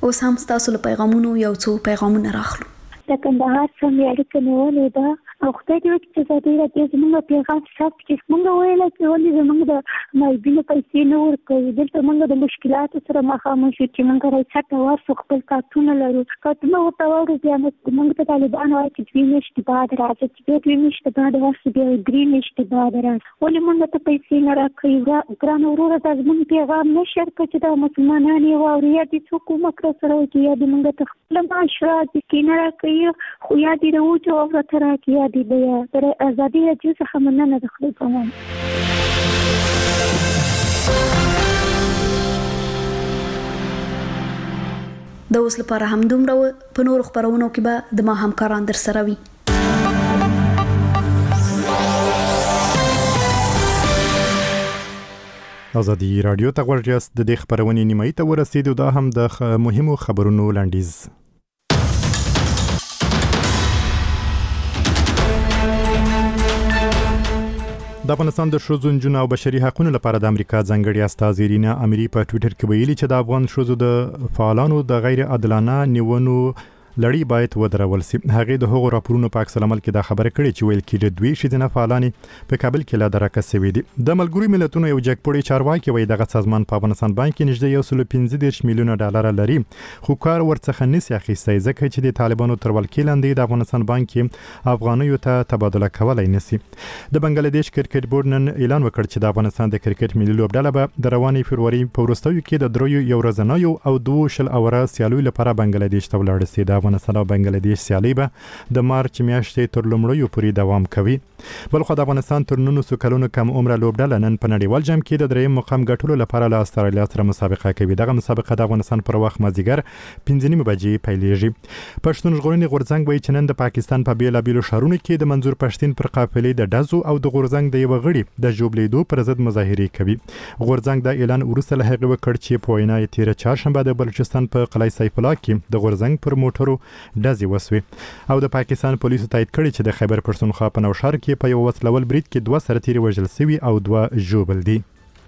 اوس هم تاسو له پیغامونو یو څو پیغامونه راخلو. د کندهار سم اړیکه نیولې ده او خدای دې وکړي چې زه دې زموږ پیغام ثبت کړي. موږ ویل چې ولې زموږ د مایبینو پیسې نه ورکوي. دلته موږ د مشکلاتو سره مخامخ یو چې موږ راځه واسو خپل کارتونه لرو. کارتونه ورته ورو بیا موږ ته طالبان وایي چې دوی نشته بعد راځي چې دوی نشته بعد واسو بیا درې نشته بعد راځي. ولې موږ ته پیسې نه راکوي. ګران وروره د زموږ پیغام نشر کړي چې د مسلمانانو یو اوریا دي څوک مکر سره کوي یا د موږ ته خپل معاشره د کینه راکوي خو یا دې راوځو او راته راکړي یا دې بیا تر ازادي راځي څخه مننه د خپل قوم. د اوس لپاره هم دومره. په نورو خبرونو کې به د ما همکاران در سره وي. ازادي رادیو ته غوږ یاست. د دې خبرونې نیمایي ته ورسېدو. دا هم د مهمو خبرونو لاندیز. د افغانستان د ښځو نجونو او بشري حقوقو لپاره د امریکا ځانګړي استاذ ایرینا امری په ټوئیټر کې ویلي چې د افغان ښځو د فعالانو د غیر عادلانه نیونو لړۍ باید ودرول شي. هغه د هغو راپورونو په عکس العمل کې دا خبره کړې چې ویل کېږي دوی ښځینه فعالانې په کابل کې لا درکه شوي دي. د ملګرو ملتونو یو جګپوړی چارواکي وایي دغه سازمان په افغانستان باندې نږدې یو سل پنځه دېرش میلیونه ډالر لري خو کار ورڅخه نشي اخیستی ځکه چې د طالبانو تر ولکې لاندې د افغانستان باندې افغانیو ته تبادله کولای نشي. د بنگلاديش کرکټ بورډ نن اعلان وکړ چې د افغانستان د کرکټ ملي لوبډله به د رواني فروری په وروستیو کې د دریو یو ورځنیو او دوه شل اوره سیالیو لپاره بنگلاديش ته ولاړ شي. د افغانستان او بنگلاديش سیالي به د مارچ میاشتې تر لومړیو پورې دوام کوي. بلخو د افغانستان تر نولسو کلونو کم عمره لوبډله نن په نړیوال جام کې د دریم مقام ګټلو لپاره له استرالیا سره مسابقه کوي. دغه مسابقه د افغانستان پر وخت مازیګر پنځه نیمې بجې پیلېږي. پښتون ژغورنې غورځنګ وایي چې نن د پاکستان په بیلابیلو ښارونو کې د منظور پښتین پر قافلې د ډزو او د غورځنګ د یو غړي د ژوبلیدو پر ضد مظاهرې کوي. غورځنګ د اعلان وروسته له هغه وکړ چې په وینا یې تیره چهارشنبه د بلوچستان په قلعه سیف الله کې د غورځنګ پر موټرو ډزې وسوي او د پاکستان پولیسو تایید کړي چې د خیبر پښتونخوا په نوشهر کې په یو وسلول برید کې دوه سرتیري وژل شوي او دوه ژوبل دي.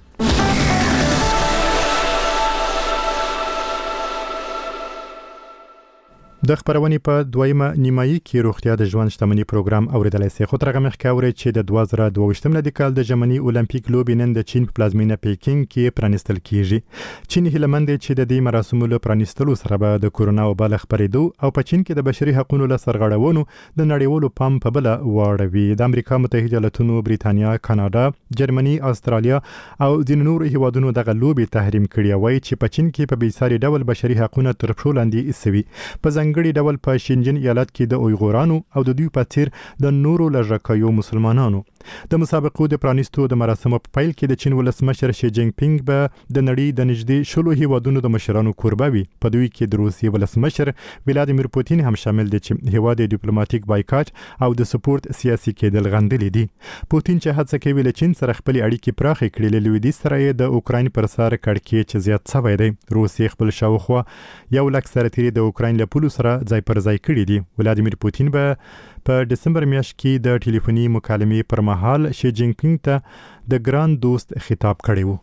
د خبرونې په دویمه نیمایي کې روغتیا د ژوند شتمنۍ پروګرام اوریدلای شي. خو تر هغه مخکې اورئ چې د دوه زره دوه ویشتم میلادي کال د ژمني اولمپیک لوبې نن د چین په پلازمینه پیکینګ کې پرانیستل کیږي. چین هیله مند دی چې د دې مراسمو له پرانیستلو سره به د کورونا وبا له خپرېدو او په چین کې د بشري حقوقو له سرغړونو د نړیوالو پام په بل واړوي. د امریکا متحده ایالاتونو، بریتانیا، کاناډا، جرمني، استرالیا او د نورو هیوادونو دغه لوبې تحریم کړي. وایي چې په چین کې په بیساري ډول بشري حقوقو تر پښو لاندې ایسوي. په ځانګړي ډول په شینجن ایالت کې د اویغورانو او د دوی په څیر د نورو لږکیو مسلمانانو. د مسابقو د پرانیستو د مراسمو په پیل کې د چین ولسمشر شي جینګ پینګ به د نړۍ د نږدې شلو هیوادونو د مشرانو کوربه وي. په دوی کې د روسیې ولسمشر ولادیمیر پوتین هم شامل دي چې هیواد د ډیپلوماټیک بایکاټ او د سپورت سیاسي کېدل غندلې دي. پوتین چې هڅه کوي له چین سره خپل اړیکې پراخې کړي، له لویدیځ سره د اوکراین پر سر کړکېچ چې زیات شوی دی. روسیې خپل شاوخوا یو لک سرتیري د اوکراین له پولو سره ځای پر ځای کړي دي. ولادیمیر پوتین به په دسمبر میاشت کې د ټلیفوني مکالمې پر مهال شي جینګ پینګ ته د ګران دوست خطاب کړی و.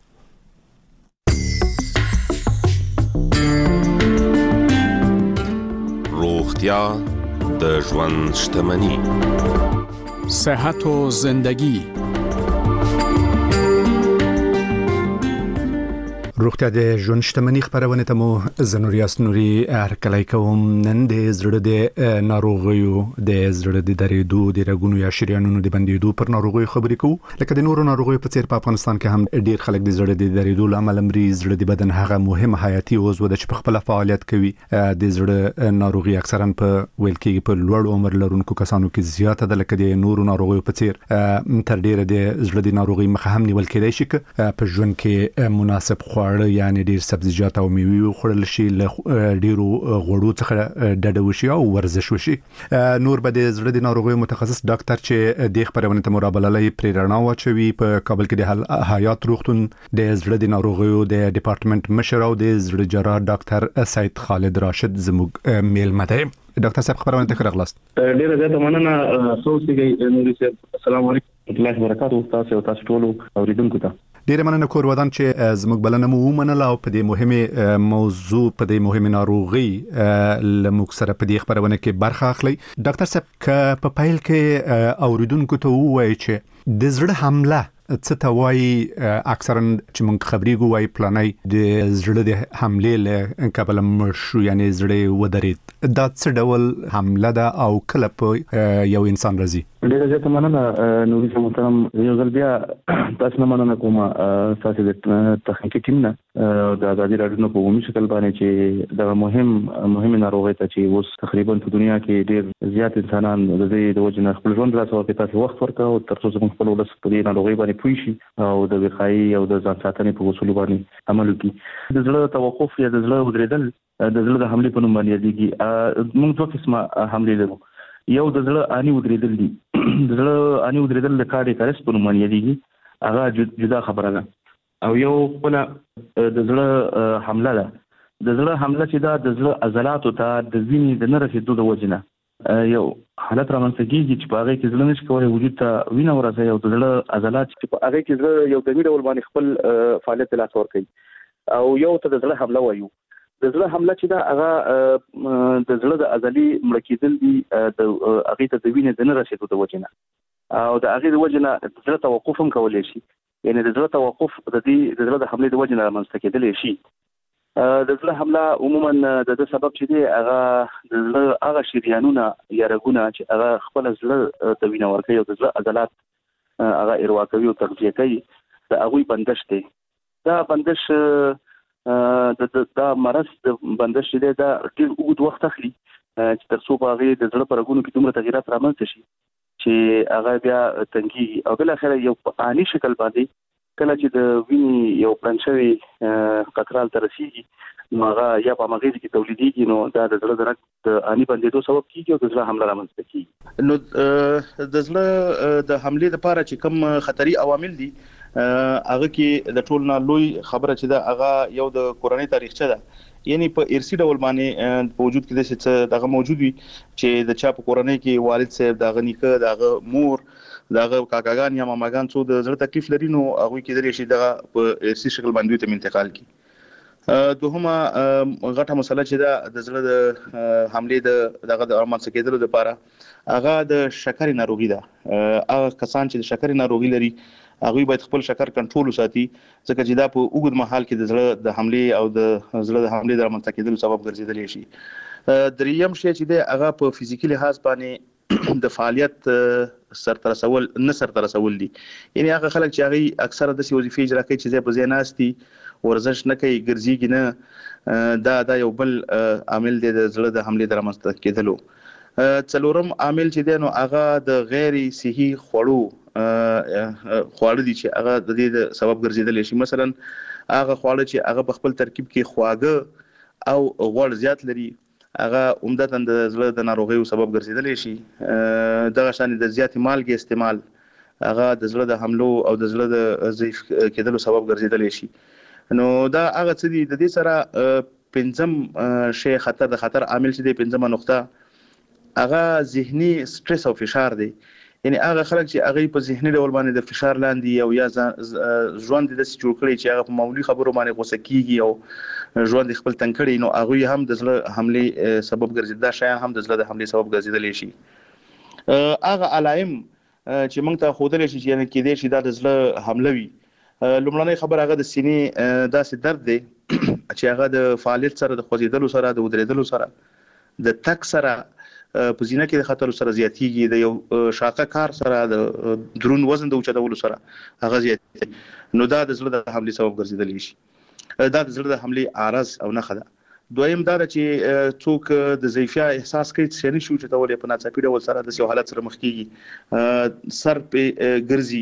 روغتیا د ژوند شتمني. صحت و زندگی. روغتیا د ژوند شتمنۍ خبرونه ته مو زنوریاس نوري هرکلی کوم. نن د زړه د ناروغیو د زړه د درېدو د رګونو یا شریانونو د بندېدو پر ناروغیو خبرې کوو. لکه د نورو ناروغیو په څیر په افغانستان کې هم ډیر خلک د زړه د درېدو لامل مري. زړه د بدن هغه مهم حیاتي عضو ده چې په خپل فعالیت کوي. د زړه ناروغي اکثرا په ویل کېږي په لوړ عمر لرونکو کسانو کې زیاته ده. لکه د نورو ناروغیو په څیر تر ډیره د زړه د ناروغي مخه هم نیول کېدای شي که په ژوند کې مناسب خواړه یعنی ډیر سبزیجات او میوې خوړل شي، له ډیرو غوړو څخه ډډه وشي او ورزش وشي. نور به د زړه د ناروغیو متخصص ډاکټر چې د خبرونه ته مرابللې پرې رڼا واچوي په کابل کې د حیات روغتون د زړه د ناروغیو د ډپارټمنټ مشر او د زړه جراح ډاکټر سید خالد راشد زموږ میلمه دی. ډاکټر صاحب خبرونه ته راغلاست. ډیره زیاته مننه. سوسیږي نوري صاحب السلام علیکم ورحمۃ اللہ وبرکاتہ. تاسو او تاسو ټول اوریدونکو ته ډېر مننه کور ودان چې زموږ بلنه مو ومنله او په دې مهمه موضوع په دې مهمه ناروغي لموږ سره په دې خبرونه کې برخه اخلي. ډاکټر صاحب که په پیل کې اوریدونکو ته ووایي چې د زړه حمله څه ته وایي، اکثرا چې موږ خبرېږو وایي پلانای د زړه د حملې له کبله مړ شو، یعنی زړه ودرېد. دا څه ډول حمله ده او کله په یو انسان راځي؟ ډېره زیاته مننه نوري صاحب محترم. یو ځل بیا تاسو نه مننه کوم تاسو د تخنیکي ټیم نه د ازادي راډیو نه په عمومي شکل باندې چې دا مهم مهم ناروغي ته چې اوس تقریبا په دنیا کې ډېر زیات انسانان د دې د وجې نه خپل ژوند راسو په تاسو وخت ورکاو تر څو زموږ خپل ولس په دې ناروغي باندې پوه شي او د وقایي او د ځان ساتنې په اصولو باندې عمل وکړي. د زړه توقف یا د زړه ودرېدل د زړه د حملې په نوم باندې یادېږي. موږ دوه قسمه حملې لرو. یو د زړه آني ودرېدل دي. د زړه آني ودرېدل د کارډیاک اریسټ په نوم باندې یادېږي، هغه جدا خبره ده. او یو خپل د زړه حمله ده. د زړه حمله چې دا د زړه عضلاتو ته د وینې د نه رسېدو د وجې نه یو حالت رامنځته کېږي چې په هغې کې زړه نشي کولی وجود ته وینه ورسوي او د زړه عضلات چې په هغې کې زړه یو دمي ډول باندې خپل فعالیت ته لاس ورکوي. او یو ته د زړه حمله وایو. د زړه حمله چې دا هغه د زړه د عضلې مړه کېدل دي د هغې ته د وینې د نه رسېدو د وجې نه او د هغې د وجې نه د زړه توقف هم کولی شي. یعنې د زړه توقف د دې د زړه د حملې د وجې نه رامنځته کېدلی شي. د زړه حمله عموما د دې سبب چې دی هغه د زړه هغه شریانونه یا رګونه چې هغه خپل زړه ته وینه ورکوي او د زړه عضلات هغه اروا کوي او تغذیه کوي، د هغوی بندش دی. دا بندش د دا مرض د بندش چې دی دا ډېر اوږد وخت اخلي چې تر څو په هغې د زړه په رګونو کې دومره تغیرات رامنځته شي چې هغه بیا تنګېږي او بالاخره یو په آني شکل باندې کله چې د وینې یو پلن شوی قطرال ته رسېږي نو هغه یا په مغز کې تولیدېږي، نو دا د زړه د رګ د آني بندېدو سبب کېږي او د زړه حمله رامنځته کېږي. نو د زړه د حملې لپاره چې کوم خطري عوامل دي هغه کې د ټول نه لوی خبره چې دا هغه یو د کورنۍ تاریخچه ده. یعنی په ارثي ډول باندې په وجود کې د څه دغه موجود وي چې د چا په کورنۍ کې والد صاحب دغه نیکه دغه مور دغه کاکاګان یا ماماګان څو د زړه تکلیف لري نو هغه کې د شي دغه په ارثي شکل باندې ته انتقال کی. دوهمه غټه مسله چې دا د زړه د حملې د دغه د ارمان سکیدلو لپاره هغه د شکر ناروغي ده. هغه کسان چې د شکر ناروغي لري هغه باید خپل شکر کنټرول وساتي ځکه چې دا په اوږد مهال کې د زړه د حملې او د زړه د حملې د رامنځته کېدلو سبب ګرځېدلی شي. دریم شی چې دی هغه په فزیکي لحاظ باندې د فعالیت سرته رسول نه سرته رسول دي. یعنی هغه خلک چې هغه اکثره د وظیفې اجرا کوي چې ځای په ځای ناستي ورزش نه کوي ګرځېږي نه، دا دا یو بل عامل دی د زړه د حملې د رامنځته کېدلو. څلورم عامل چې دی نو هغه د غیر صحي خوړو خواړه دي چې هغه د دې سبب ګرځېدلی شي. مثلا هغه خواړه چې هغه په خپل ترکیب کې خواږه او غوړ زیات لري هغه عمدتاً د زړه د ناروغیو سبب ګرځېدلی شي. دغه شان د زیاتې مالګې استعمال هغه د زړه د حملو او د زړه د ضعیف کېدلو سبب ګرځېدلی شي. نو دا هغه څه دي. د دې سره پنځم شی خطر د خطر عامل چې دی پنځمه نقطه هغه ذهني سټرس او فشار دی. یعنی هغه خلک چې هغه په ذهني ډول باندې د فشار لاندې او یا ژوند د سې جوړ کړي چې هغه په معمولی خبرو باندې غوسه کیږي او ژوند خپل تنګ کړي نو هغه هم د زړه حملې سبب ګرځي. دا شایان هم د زړه د حملې سبب ګرځیدلی شي. هغه علائم چې موږ ته ښودلی شي چې یعنې کېدای شي دا د زړه حمله وي. لومړنۍ خبر هغه د سینې داسې درد دی چې هغه د فعالیت سره د خوځېدلو سره د ودرېدلو سره د تک سره په زینه کې د خطر سره زیاتېږي، د یو شاقه کار سره د درون وزن د اوچتولو سره هغه زیاتېږي. نو دا د زړه د حملې سبب ګرځېدلی شي. دا د زړه د حملې عارض او نښه ده. دویم دا ده چې څوک د ضعیفیا احساس کوي چې نشي اوچتولی په ناڅاپي ډول سره داسې یو حالت سره مخ کېږي، سر پرې ګرځي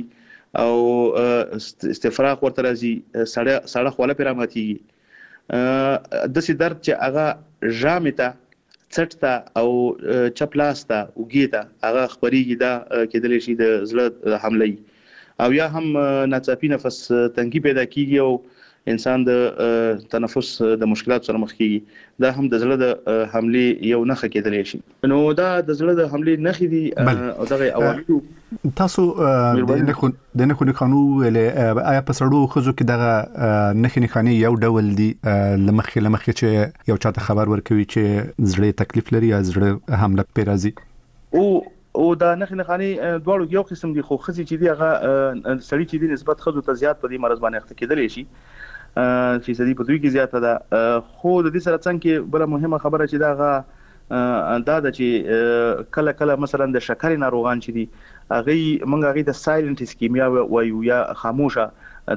او استفراغ ورته راځي، ساړه خوله پرې راماتېږي، داسې درد چې هغه ژامې ته څټ ته او چپ لاس ته اوږې ته هغه خپرېږي. دا کېدلی شي د زړه حمله او یا هم ناڅاپي نفس تنګي پیدا کېږي او انسان د تنفس د مشکلات سره مخ کیږي دا هم د زړه د حمله یو نښه کېدلی شي. نو دا د زړه د حمله نښې دي او دغه عوامل تاسو د نه د نه خونو له آیا په سړو خزو کې دغه نښې نښانې یو ډول دي لمخې لمخې چې یو چاته خبر ورکوي چې زړه تکلیف لري یا زړه حمله پې راځي او او دا نښې نښانې دواړو یو قسم دي خو خزي چې دی هغه سړی چې دی نسبت خزو ته زیات په دې مرز باندې اخته کېدلی شي چې سړي په دوی کې زیاته ده. خو د دې سره څنګه بل مهمه خبره چې دا هغه دا د چې کله کله مثلا د شکر ناروغان چې دي هغه موږ هغه د سایلنت اسکیمیا وایو یا خاموشه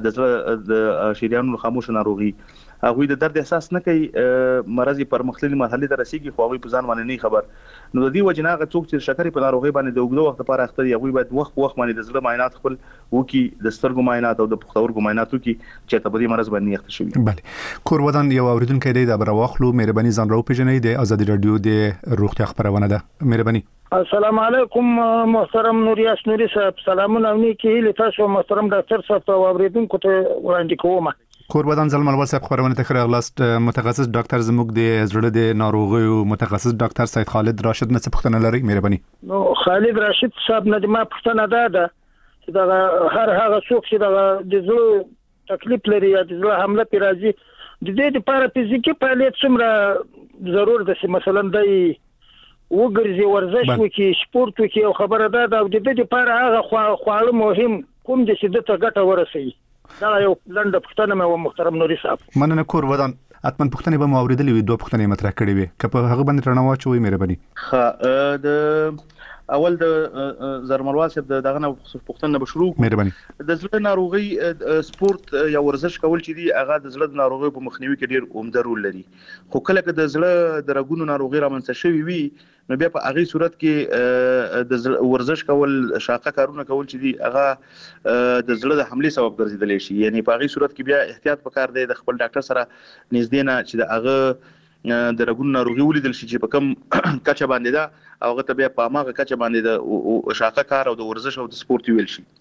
د شریانونو خاموشه ناروغي هغه د درد احساس نه کوي مرضی پر مختلفي مرحله ته رسیدي خو هغه په ځان باندې نه خبر. نو د دې وجناغه څوک چې شکر په ناروغي باندې د وګړو وخت لپاره اخته هغه باید وخت وخت باندې د زړه معاینات خپل وکي د سترګو معاینات او د پښتورګو معاینات وکي چې ته په دې مرض باندې اخته شوی. بله کور ودان یو اوریدونکو دی د برواخلو مهرباني ځان راو پیژنې د آزادي رادیو د روغتیا خبرونه ده. مهرباني. السلام علیکم محترم نوریاس نوري صاحب سلامونه مې کې لتاسو محترم ډاکټر صاحب او اوریدونکو ته وړاندې کوم. کور ودان زلمل ول صاحب خبرونه ته خره اغلاست متخصص ډاکټر زموږ د زړه د ناروغیو متخصص ډاکټر سید خالد راشد نه څه پوښتنه لري. مهرباني. نو خالد راشد صاحب نه ما پوښتنه ده ده چې دا هر هغه څوک چې دا د زړه تکلیف لري یا د زړه حمله پی راځي د دې لپاره فزیکي فعالیت څومره ضرور ده چې مثلا د وګرځي ورزش وکي سپورت وکي او خبره ده د دې لپاره هغه خواړه مهم کوم دي چې د ته ګټه ورسوي. دا یو لنډه پوښتنه مې محترم نوري صاحب. مننه کور ودان اتمن پوښتنه به مو اوریدلې وي دوه پوښتنې مطرح کړې وي که په هغه باندې رڼا واچوي. مهرباني. ها د اول د زرمروال صاحب دغه نه پوښتنه به شروع. مهرباني. د زړه ناروغي سپورت یا ورزش کول چې دی هغه د زړه ناروغي په مخنیوي کې ډیر عمده رول لري. خو کله چې د زړه د رګونو ناروغي رامنځته شوي وي نو بیا په هغه صورت کې د ورزش کول شاقه کارونه کول چې دی هغه د زړه د حمله سبب ګرځیدلی شي. یعنی په هغه صورت کې بیا احتیاط وکړ دی د خپل ډاکټر سره نږدې نه چې د هغه د رګونو ناروغي ولیدل شي چې په کم کچه باندې ده او هغه ته بیا په هغه کچه باندې د شاقه کار او د ورزش او د سپورت ویل شي.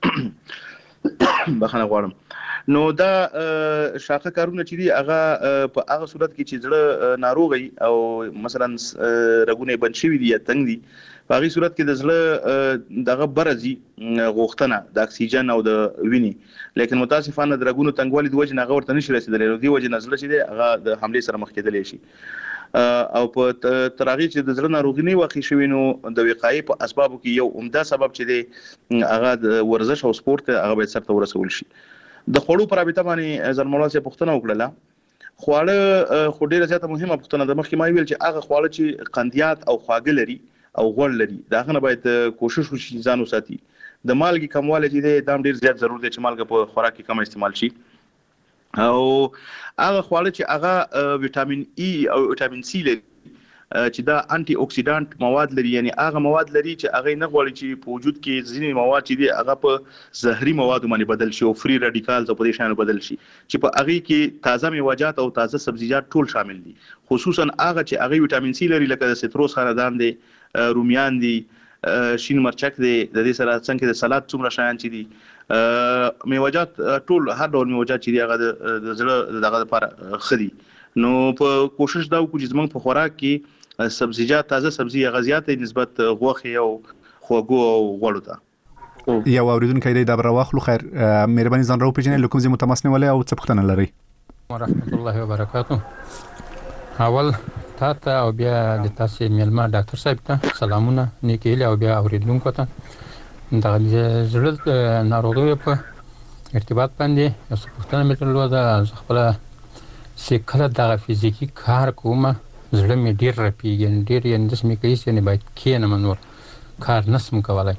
بخښنه غواړم. نو دا شاقه کارونه چې دی هغه په هغه صورت کې چې زړه ناروغي او مثلا رګونه بند شوي دي یا تنګ دي په هغه صورت کې د زړه دغه برزي غوښتنه د اکسیجن او د ویني لیکن متاسفانه د رګونو تنګوالي د وجه نه غوړ ته نشي رسیدلی. د وجه نه زړه چې دی هغه د حمله سره مخ کېدلی شي او په ترغیب چې د زړه ناروغي نه واقع شوی نو د وقایې په اسبابو کې یو عمده سبب چې دی هغه د ورزش او سپورت هغه به سره ورسول شي. د خوړو پر اړه باندې زرمولا سي پوښتنه وکړه. خواړه خو ډیره زیاته مهمه پوښتنه ده. مخکې ما ویل چې هغه خواړه چې قندیات او خواږه لري او غوړ لري دا غنه باید کوشش وشي ځان وساتي. د مالګي کموالی چې دی دا ډیر زیات ضروري دی چې مالګه په خوراک کې کم استعمال شي او هغه خواړه چې هغه وټامین ای او وټامین سی لري چې دا انټي اکسیډانټ مواد لري یعنی هغه مواد لري چې هغه نه غواړي چې په وجود کې ځینې مواد چې دي هغه په زهري موادو باندې بدل شي او فری رادیکالز په دې شان بدل شي چې په هغه کې تازه میوه‌جات او تازه سبزیجات ټول شامل دي. خصوصا هغه چې هغه وټامین سی لري لکه د سیتروس خاندان دي رومیان دي شین مرچک دی د دې سره څنګه د سلاد څومره شایان چې دي میوه‌جات ټول هر ډول میوه‌جات چې دي هغه د زړه دغه لپاره خدي. نو په کوشش دا وکړو چې زمونږ په خوراک کې سبزیجات تازه سبزی غزيات نسبت غوخه او خوګو او غوړو ته. یو اوریدونکو دی د برواخلو خیر مهرباني ځان راو پیژنې لکه زموږ متماسنه ولې او څه پوښتنه لري. ورحمت الله وبرکاته. اول تاسو او بیا د تاسو ملما ډاکټر صاحب ته سلامونه نیکیله او بیا اوریدونکو ته د زړه ناروغیو په ارتباط باندې یو پوښتنه مې درلوده. خپل سیکله د فزیکی کار کومه زړه مې ډیر رپیږي ډیر یې د سمې کوي چې نه باید کینه منور کار نسم کولای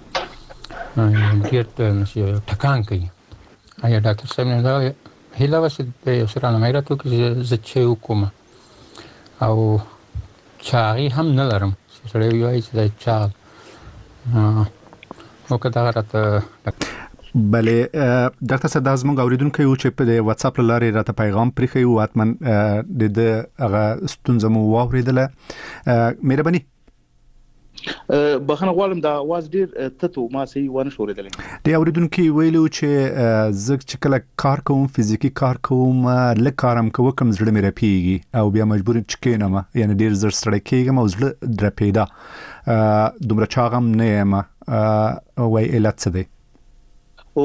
ډیر ټکان کوي. آیا ډاکټر صاحب نه دا هیله وسه په سره نه مېراتو کې ز چې حکومت او چاغي هم نه لرم سره یو چې دا چاغ او کدا راته بله ډاکټر صاحب زموږ اوریدونکو یو چې په واتس اپ لارې راته پیغام پرېښی او اتمن د هغه ستونزه مو واوریدله. مهرباني. بخنه غواړم دا आवाज ډیر تتو ما سي ونه شوریدل دی اوریدونکو ویلو چې زګ چې کله کار کوم فزیکی کار کوم لکه کارم کوم کوم زړه مې رپیږي او بیا مجبور چکینم یعنی ډیر زړه ستړی کېږم او زړه درپیدا دومره چاغم نه یم وای علت څه دی او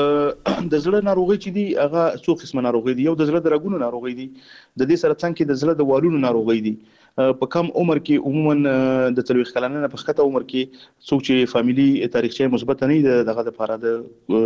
د زړه ناروغي چې دی هغه څو قسمه ناروغي دي یو د زړه د رګونو ناروغي دي د دې سره څنګه د زړه د والونو ناروغي دي په کم عمر کې عموما د تلويخ کلنه په خطه عمر کې څوک چې فاميلي تاریخچه مثبت نه دی دغه لپاره د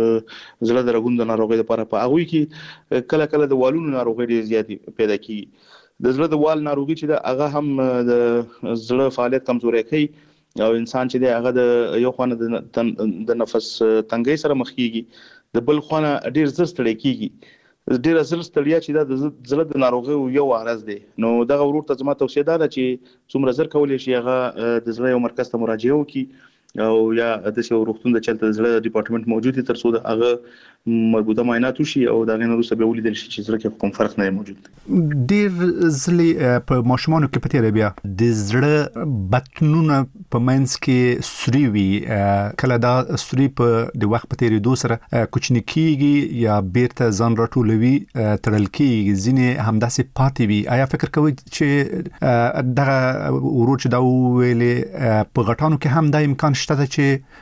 زړه د رګونو د ناروغي لپاره په هغه کې کله کله د والونو ناروغي ډېر زیات پیدا کیږي د زړه د وال ناروغي چې دا هغه هم د زړه فعالیت کمزوري کوي او انسان چې دی هغه د یو خانه د نفس تنګي سره مخ کیږي د بل خانه ډېر زړه ستړي کیږي ډیر زړه ستړیا چې دا د زړه د ناروغي یو عارض دی نو دغه ورور ته زما توصیه ده چې څومره زر کولای شي هغه د زړه یو مرکز ته مراجعه وکړي او یا د څو روغتون د چلته زړه ډپارټمنټ موجود دي تر څو د هغه مربوطه معاینات وشي او دا غنه روسه به ولیدل شي چې زړه کې کوم فرق نه موجود ډیر ځلې په ماشومانو کې پته بیا د زړه بطنونه په منځ کې سوري وي کله دا سوري په د وخت په تیریدو سره کوچنی کیږي یا بیرته ځان راټولوي تړل کیږي ځینې همداسې پاتې وي آیا فکر کوئ چې دغه ورور چې دا ویلې په غټانو کې هم دا امکان شته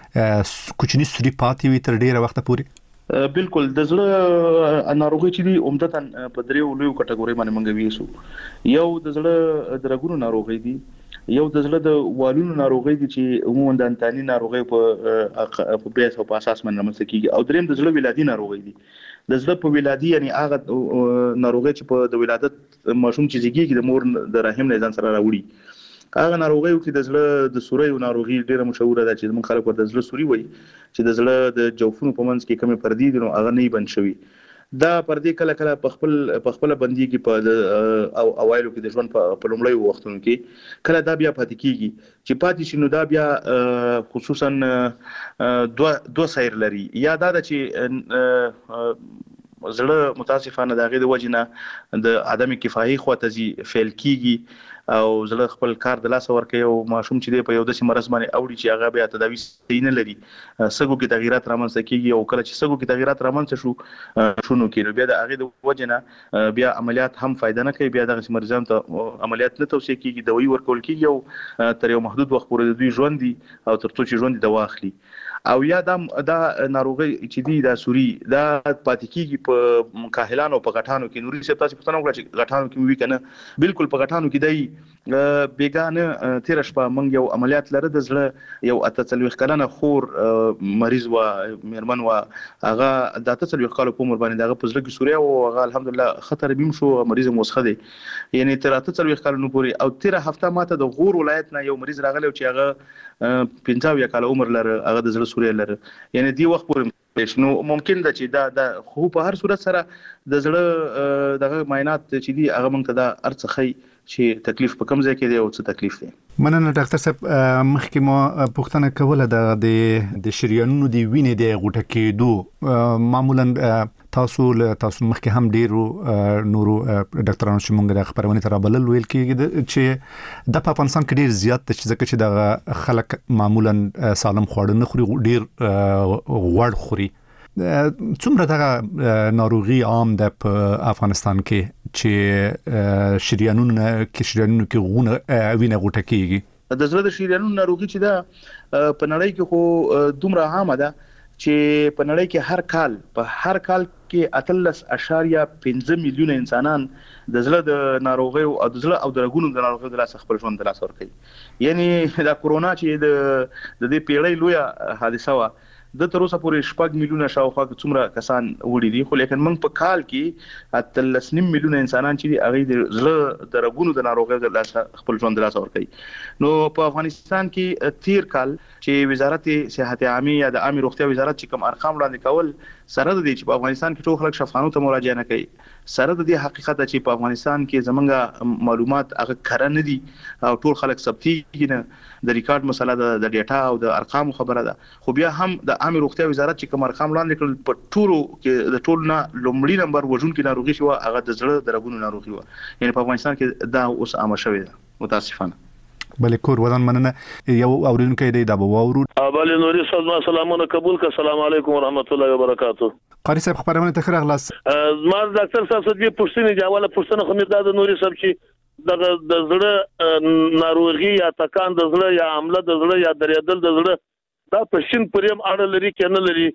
چې کوچنی سوري پاتې وي تر ډیره وخت پورې بالکل د زړه ناروغي چې دی عمدتاً په دریو لویو کټګوري باندې منګوي سو یو د زړه د رګونو ناروغي دي یو د زړه د والونو ناروغي دي چې عموما د انتاني ناروغي په په بیس او په اساس باندې رامنځته کیږي او دریم د زړه ولادي ناروغي دي د زړه په ولادي یعنی هغه ناروغي چې په د ولادت ماشوم چې زیږي د مور د رحم نه ځان سره راوړي هغه ناروغي چې د زړه د سوري ناروغي ډیره مشهوره ده چې موږ خلک ورته د زړه سوري وایي چې د زړه د جوفونو په منځ کې کمی پردي دي نو هغه نه بند شوی دا پردي کله کله په خپل په خپل بندي کې په او اوایلو کې د ژوند په لومړی وختونو کې کله دا بیا پاتې کیږي چې پاتې شنو دا بیا خصوصا دوه دوه سیر لري یا دا چې زړه متاسفانه د غیر وجنه د عدم کفایي خواتزي فعل کیږي او زړه خپل کار د لاس ورکوي او ماشوم چې دی په یو داسې مرض باندې اوړي چې هغه بیا تداوی صحیح نه لري سګو کې تغیرات رامنځته کیږي او کله چې سګو کې تغیرات رامنځته شو شونو کې بیا د هغه د وجنه بیا عملیات هم فائدہ نه کوي بیا دغه مریضان ته عملیات نه توصیه کیږي دوی ورکول کیږي او تر یو محدود وخت پورې دوی ژوند دي او تر څو چې ژوند دی دوا اخلي او یا دا دا ناروغي چې دی دا سوري دا پاتې کیږي په کاهلانو په غټانو کې نوري څه تاسو پوښتنه وکړه چې غټانو کې وی کنه بالکل په غټانو کې دی بیگانه تیر شپه مونږ یو عملیات لره د زړه یو اتڅلوخ کلنه خور مریض و مېرمن و هغه د اتڅلوخ کال په عمر باندې دغه پزړه کې سوري او هغه الحمدلله خطر بیم شو مریض موسخه دی یعنی تر اتڅلوخ کال نو پوری او تیر هفته ماته د غور ولایت نه یو مریض راغلی چې هغه پنځه کال عمر لره هغه د زړه سوري لره یعنی دی وخت پورې نو ممکن ده چې دا د خو په هر صورت سره د زړه دغه معاینات چې دی هغه مونږ ته دا ارڅخی چې تکلیف په کوم ځای کې دی او څه تکلیف دی مننه ډاکټر صاحب مخکې ما پوښتنه کوله د د شریانونو دی وینې د غوټه کېدو معمولا تاسو له تاسو مخکې هم ډیرو نورو ډاکټرانو چې مونږ د خبرونه تر بلل ویل کېږي چې د په افغانستان کې ډیر زیات چې ځکه چې د خلک معمولا سالم خواړه نه خوري ډیر غوړ خوري څومره دغه ناروغي عام ده په افغانستان کې چې شریانونو کې شریانونو کې غونه وینه غوټه کېږي د زړه د شریانونو ناروغي چې ده په نړۍ کې خو دومره عامه ده چې په نړۍ کې هر کال په هر کال کې اتلس اشاریه پنځه میلیون انسانان د زړه د ناروغي او د زړه او د رګونو د ناروغي د لاس خپل ژوند د لاس ور کوي یعنی دا کورونا چې د د دې پیړۍ لویه حادثه و د تر اوسه پورې شپږ میلیونه شاوخوا څومره کسان وړي دي خو لیکن موږ په کال کې اتلس نیم میلیونه انسانان چې هغه د زړه د رګونو د ناروغي د لاس خپل ژوند د لاس ور کوي نو په افغانستان کې تیر کال چې وزارت صحت عامه یا د عامه روغتیا وزارت چې کوم ارقام وړاندې کول سره د دې چې په افغانستان کې ټول خلک شفاخانو ته مراجعه نه کوي سره د دې حقیقت چې په افغانستان کې زمونږ معلومات هغه کره نه دي او ټول خلک ثبتيږي نه د ریکارډ مسله د ډیټا او د ارقام خبره ده خو بیا هم د عامه روغتیا وزارت چې کوم ارقام وړاندې کړل په ټولو کې د ټول نه لومړی نمبر وژون کې ناروغي شو هغه د زړه د رګونو ناروغي و یعنی په افغانستان کې دا اوس عامه شوې ده متاسفانه بلې کور ودان مننه یو اوریدونکو دی دا به واورو. بلې نوري صاحب سلامونه قبول ک. السلام علیکم ورحمت الله وبرکاتہ. قاری صاحب خبرونه ته خیر اغلاس. ما ډاکټر صاحب څخه دې پوښتنه دی اوله پوښتنه خو مې دا د نوري صاحب چې د د زړه ناروغي یا تکان د زړه یا عمله د زړه یا درېدل د زړه دا په شین پریم اړه لري کنه لري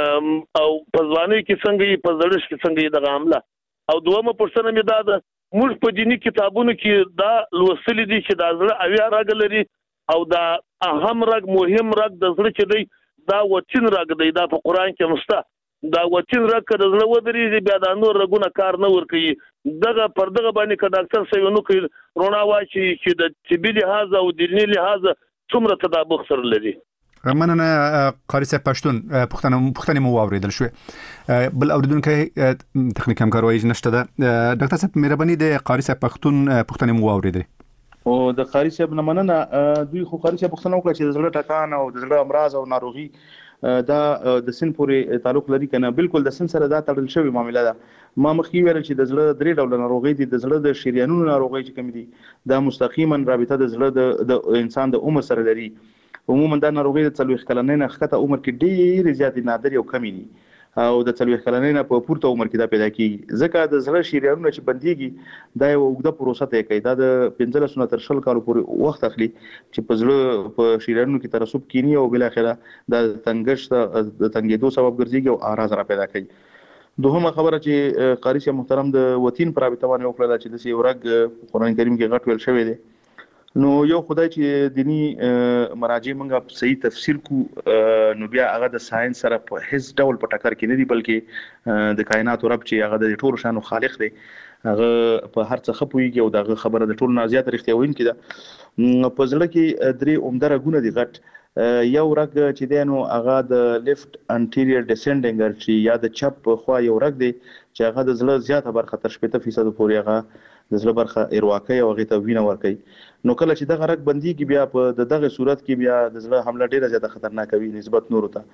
او په ځواني کې څنګه یې په زړه کې څنګه یې د عمله. او دومره پوښتنه مې دا ده موږ په دینی کتابونو کې دا لوستل دي چې دا زړه اویا راګ لري او دا اهم رګ مهم رګ د زړه چې دی دا وچین رګ دی. دا په قران کې مسته دا وچین رګ کړه زړه ودرې بیا دا نور رګونه کار نه ور کوي. دغه پر دغه باندې ک ډاکټر صاحب نو کوي رونا واچي چې د طبي لحاظ او دینی لحاظ څومره تطابق سره لري. مننه قاری صاحب پښتون پښتنه پښتنه مو اوریدل شو. بل اوریدونکو تخنیک همکاري نشته ده. ډاکټر صاحب مهرباني د قاری صاحب پښتون پښتنه مو اوریدل. او د قاری صاحب نه مننه دوی خو قاری صاحب پښتنه وکړه چې د زړه ټکان او د زړه امراض او ناروغي دا د سن پورې تعلق لري کنه. بالکل د سن سره دا تړل شوی معاملې ده. ما مخکې ویل چې د زړه درې ډول ناروغي دي. د زړه د شریانونو ناروغي چې کوم دي دا مستقیما رابطه د زړه د انسان د عمر سره لري. عموما دا ناروغي د څلوېښت کلنۍ نه ښکته عمر کې ډېرې زیاتې نادرې او کمې دي او د څلوېښت کلنۍ نه په پورته عمر کې دا پیدا کیږي. ځکه د زړه شریانونه چې بندېږي دا یو اوږده پروسه طی کوي. دا د پنځلس نه تر شل کالو پورې وخت اخلي چې په زړه په شریانونو کې ترسب کینی او بل اخره د تنګش د تنګېدو سبب ګرځي او اعراض را پیدا کوي. دوهمه خبره چې قاری صاحب محترم د وتین پر رابطه باندې وکړه چې د یو رګ قرآن کریم کې غټ ویل شوی دی. نو یو خدای چې دینی مراجع منګه صحیح تفسیر کو نو بیا هغه د ساينس سره په هیڅ ډول په ټکر کې نه دی بلکې د کائنات رب چې هغه د ټولو شانو خالق دی هغه په هر څه خپويږي او دغه خبره د ټولو نه زیات رښتیا وین کده. په زړه کې درې عمده رګونه دي غټ. یو رګ چې دی نو هغه د لیفت انټیریور ډیسندینګ ارټری یا د چپ خوا یو رګ دی چې هغه د زړه زیاته برخه تر شپږ فیصد پورې هغه د زړه برخه ایرواکي او هغه ته وینه ورکوي. نو کله چې دغه رګ بنديږي بیا په دغه صورت کې بیا د زړه حمله ډیره زیاته خطرناک وي نسبت نورو ته.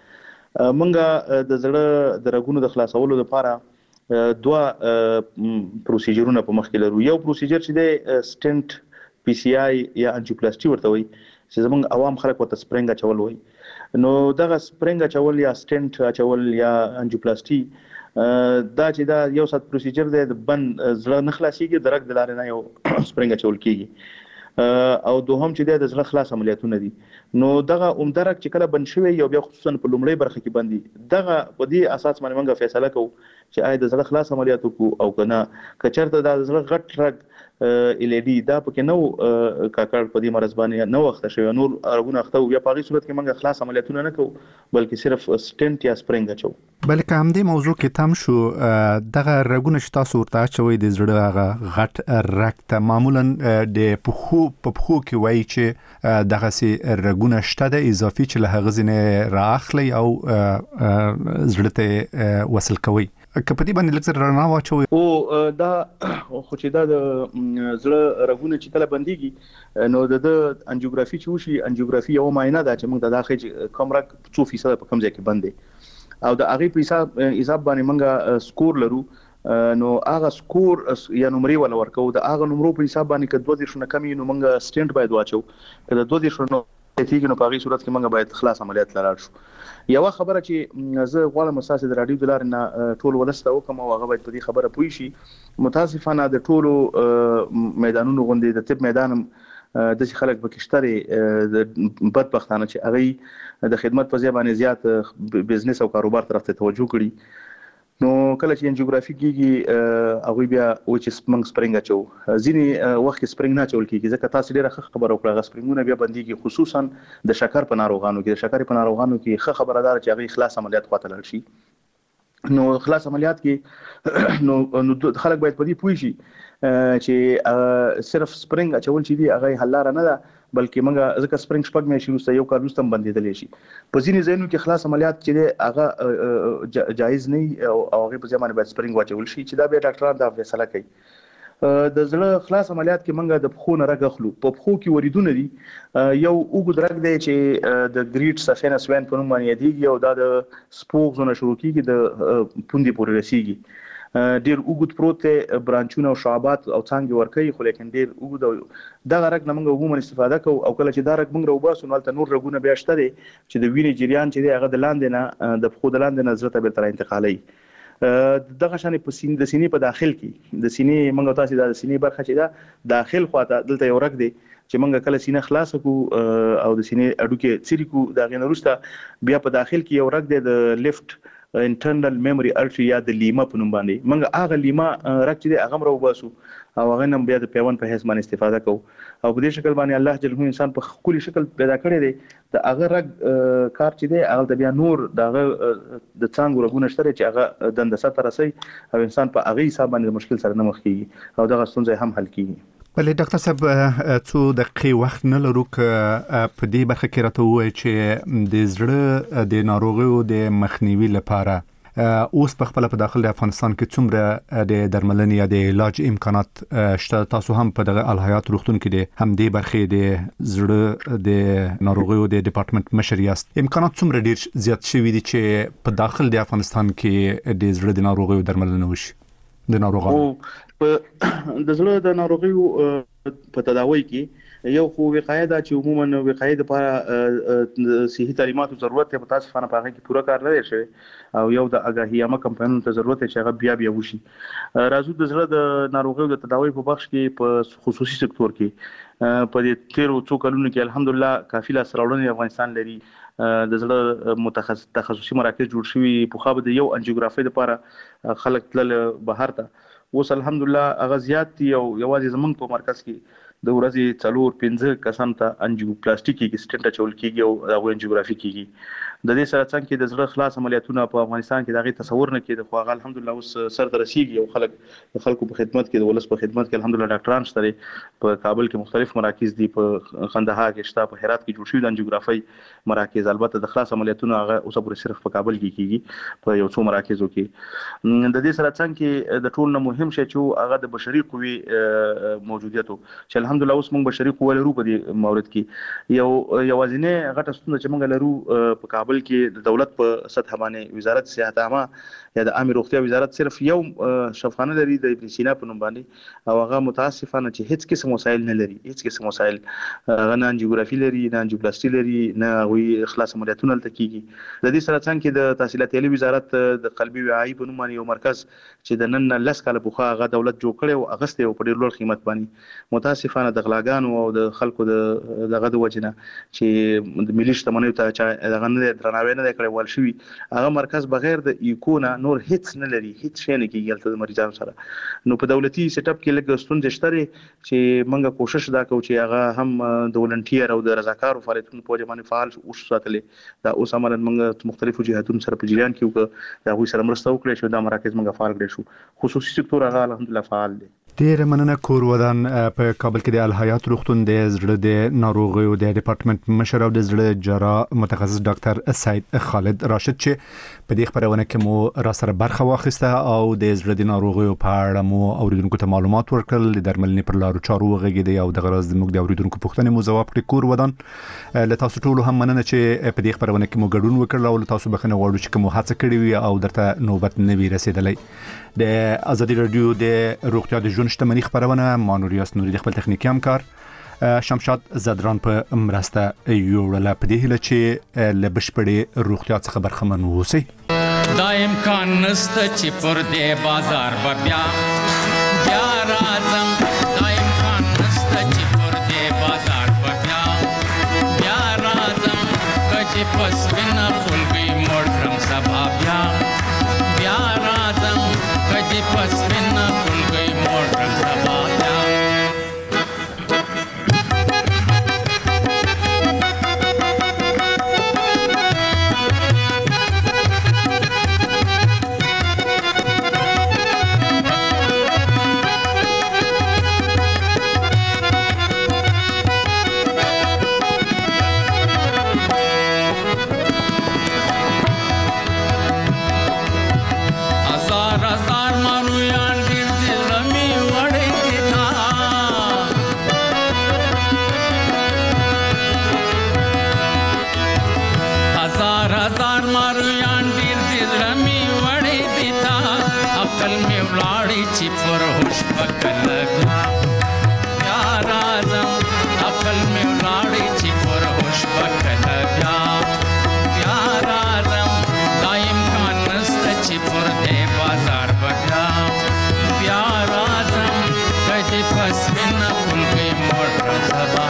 منګه د زړه د رګونو د خلاصولو لپاره دوه پروسیجرونه په مخ کې لرو. یو پروسیجر چې د سټنټ پی سی آی یا انجیوپلاسټي ورته وي چې زمونږ عوام خلک ورته سپرینګ اچول وي. نو دغه سپرینګ اچول یا سټنټ اچول یا انجیوپلاسټي دا چې دا یو سات پروسیجر دی د بند زړه نه خلاصيږي د رګ د لارې نه یو سپرینګ اچول کیږي. او دوهم چې د زړه خلاص عملیاتونه دي. نو دغه عمده رګ چې کله بند شوی یو بیا خصوصا په لومړی برخه کې بندي دغه په دې اساس باندې موږ فیصله کوو چې آیا د زړه خلاص عملیات وکړو او کنه کچرته د زړه غټ رګ ال ای ډي دا پکې نو کاکړ په دې مرز باندې نو وخت شوی نور ارغونه اخته بیا په هغه صورت کې موږ خلاص عملیاتونه نه کوو بلکې صرف سټنټ یا سپرینګ اچو. بلکې هم دې موضوع کې تم شو دغه رګونه چې تاسو ورته اچوي د زړه هغه غټ رګ ته معمولا د پخو په پخو کې وایي چې دغه سي رګونه شته د اضافي چې له هغه ځنه راخلي او زړه ته وصل کوي. کپدی باندې لکه رڼا واچوي او دا خو چې دا د زړه رګونه چې کله بنديږي نو د انجیوګرافي چې وشي انجیوګرافي یو معاینه ده چې موږ د داخلي کوم رګ څو فیصد په کوم ځای کې بندي او د هغه په حساب حساب باندې موږ سکور لرو. نو هغه سکور یا نمرې ولا ورکو د هغه نمرو په حساب باندې کډ دوه شنه کمی نو موږ سټنټ باید واچو کله دوه شنه تیګ نو په هغه صورت کې موږ باید خلاص عملیات لاړ شو. یو خبره چې زه غواړم اساسي د رادیو دلار نه ټول ولسته وکم او هغه باید په دې خبره پوي شي. متاسفانه د ټولو میدانونو غونډې د طب میدانم د څه خلک بکشتري د بدبختانه چې هغه د خدمت په ځای باندې زیات بزنس او کاروبار طرف ته توجه کړي. نو کله چې انجیوګرافي کیږي هغه بیا و چې سپنګ سپرینګ اچو ځینی وخت کې سپرینګ نه چول کیږي ځکه تاسو ډیره ښه خبره وکړه غ سپرینګونه بیا بنديږي خصوصا د شکر په ناروغانو کې د شکر په ناروغانو کې ښه خبردار چې هغه خلاص عملیات خواته لاړ شي. نو خلاص عملیات کې نو نو خلک باید په دې پوه شي چې صرف سپرینګ اچول چې دی هغه حل لاره نه ده بلکې موږ ځکه سپرینګ شپږ مې شروع ست یو کار وستم بندیدل شي. په ځینې ځایونو کې خلاص عملیات چې هغه جایز نه او هغه په ځمانه باید سپرینګ واچول شي چې دا به ډاکټران دا فیصله کوي. د زړه خلاص عملیات کې موږ د پخو نه رګ خلو په پخو کې وریدونه دي یو وګد رګ دی چې د ګریټ سفینس وین په نوم باندې یادېږي او دا د سپوغ زونه شروع کیږي د پوندې پورې رسیږي. ډیر وګد پروت برانچونه او شعبات او څنګه ورکي خو لیکن ډیر وګد دا رګ نه موږ عموما استفاده کوو او کله چې دا رګ موږ راوباسو نو تل نور رګونه بیا شته دي چې د وینې جریان چې دی هغه د لاندې نه د خود لاندې نه زړه ته به تر انتقالي دغه شان په سینې د سینې په داخل کې د سینې موږ تاسو د سینې برخه چې دا داخل خواته دلته یو رګ دی چې موږ کله سینې خلاص کو او د سینې اډوکه چیرې کو دا غن وروسته بیا په داخل کې یو رګ دی د لیفت انټرنل میموري ارټری یا د لیما په نوم باندې موږ هغه لیما رګ چې دی هغه مرو باسو او هغه نم بیا د پیوند په حساب باندې استفاده کوو او په دې شکل باندې الله جل انسان په خولي شکل پیدا کړی دی د هغه رګ کار چې دی هغه بیا نور دغه د څنګه رګونه شته چې هغه د اندسه ترسي او انسان په هغه حساب باندې مشکل سره نه مخ کیږي او دغه ستونزې هم حل کیږي. بلې ډاکټر صاحب څو دقیقې وخت نه لرو ک په دې برخه کې راته وایي چې د زړه د ناروغیو د مخنیوي لپاره اوس په خپل په داخل د افغانستان کې څومره د درملنې یا د علاج امکانات شته؟ تاسو هم په دغه الحیات روغتون کې د هم دې برخې د زړه د ناروغیو د ډپارټمنټ مشر یاست. امکانات څومره ډیر زیات شوي دي چې په داخل د افغانستان کې د زړه د ناروغیو درملنه وشي د ناروغانو په د زړه د ناروغیو په تداوی کې یو خو وقایه دا چې عموما وقایه لپاره صحي تعلیماتو ضرورت ته متاسفانه په هغه کې پوره کار نه شوی او یو د اګاهیامه کمپاینونو ته ضرورت چې هغه بیا بیا وشي. راځو د زړه د ناروغیو د تداوی په بخش کې په خصوصي سکتور کې په دې تیرو څو کلونو کې الحمدلله کافي لاس راوړنې افغانستان لري. د زړه متخصص تخصصي مراکز جوړ شوي په خو د یو انجیوګرافي لپاره خلک تل بهر ته اوس الحمدلله هغه زیات دي او یوازې زمونږ په مرکز کې د ورځې څلور پنځه کسان ته انجیوپلاستیک کې سټنټ چول کیږي او هغه انجیوګرافي کیږي. د دې سره څنګه د زړه خلاص عملیاتونه په افغانستان کې دغه تصور نه کېده خو هغه الحمدلله اوس سر ته رسیدي او خلک د خلکو په خدمت کې د ولس په خدمت کې الحمدلله ډاکټران شته په کابل کې مختلف مراکز دي په قندهار کې شته په هرات کې جوړ شوی د انجیوګرافي مراکز البته د خلاص عملیاتونه هغه اوس پر صرف په کابل کې کیږي په یو څو مراکزو کې. د دې سره څنګه د ټول نه مهم شی چې هغه د بشري قوی موجودیت چې الحمدلله اوس موږ بشري قوه لرو په دې مورد کې یو یوازینه غټه ستونزه چې موږ لرو په کابل کې د دولت په سطح باندې وزارت صحت عامه یا د عامه روغتیا وزارت صرف یو شفاخانه لري د ابن سینا په نوم باندې او هغه متاسفانه چې هیڅ قسم وسایل نه لري هیڅ قسم وسایل هغه نه انجیوګرافي لري نه انجیوپلاستي لري نه وی اخلاص عملیاتونه لته کیږي. د دې سره څنګه د تحصیلات عالی وزارت د قلبي وعي په نوم باندې یو مرکز چې د نن لس کاله په هغه دولت جوړ کړي او اغسطه او په ډیر لوړ قیمت باندې متاسفانه د غلاګانو او د خلکو د دغه د وجنه چې د ملي شتمنیو ته دغه نه درناوی نه کړی ول شوی هغه مرکز بغیر د ایکونا نور هیڅ نه لري هیڅ شي نه کیږي د مریضانو سره. نو په دولتي سیټ اپ کې لږ ستونزې شته چې موږ کوشش دا کوو چې هغه هم د ولنټیر او د رضاکارو فعالیتونو په جمعنه فعال اوس ساتلې دا اوس عملاً موږ مختلفو جهاتونو سره په جریان کې وکړو دا غوي سره مرسته وکړو چې دا مراکز موږ فعال کړو شو. خصوصي سکتور هغه الحمدلله فعال دی. ډیر مننه کور ودان په کابل کې د الحیات روغتون د زړه د ناروغیو د ډپارټمنټ مشر او د زړه جراح متخصص ډاکټر سید خالد راشد چې په دې خبرونه کې مو را سره برخه واخیسته او د زړه د ناروغیو په اړه مو اوریدونکو ته معلومات ورکړل د درملنې پر لارو چارو وغږیدي او د غرض موږ د اوریدونکو پوښتنې مو ځواب کړی. کور ودان له تاسو ټول هم مننه چې په دې خبرونه کې مو ګډون وکړل او تاسو بخنه غواړو چې کوم هڅه کړې وي او درته نوبت نه وي رسیدلی. د ازادي رادیو د روغتیا د ژوند شتمنۍ خبرونه مانوریاس نوري د خپل تخنیکی همکار شمشاد زدران په مرسته یوړله په دې هیله چې له بشپړې روغتیا څخه برخمن اوسئ. دا امکان نشته چې پر دې بازار به بیا بیا راځم دا امکان نشته چې پر دې بازار به بیا بیا راځم کچې پس وینا خلګي موټرم سبا بیا بیا راځم کچې پس وینا خلګي موټرم سبا بیا Azar azar manuyan عقل می ولاړی چې پر هوش پکل بیا بیا راځم عقل می ولاړی چې پر هوش پکل بیا بیا راځم دا امکان نسته چې پر دې بازار بیا بیا راځم کدی پس وینا خلګي موټر سبا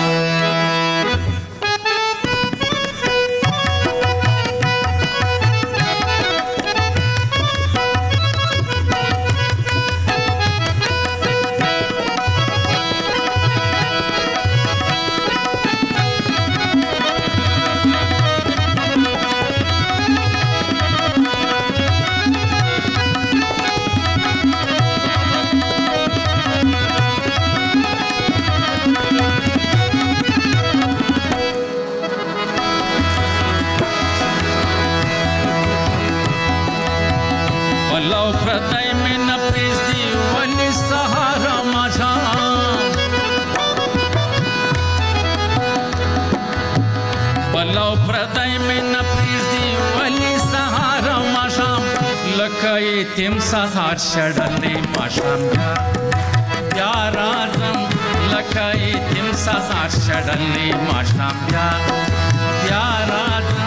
تیم سهار شړلې ماشام بیا راځم لکه تیم سهار شړلې ماشام بیا بیا راځم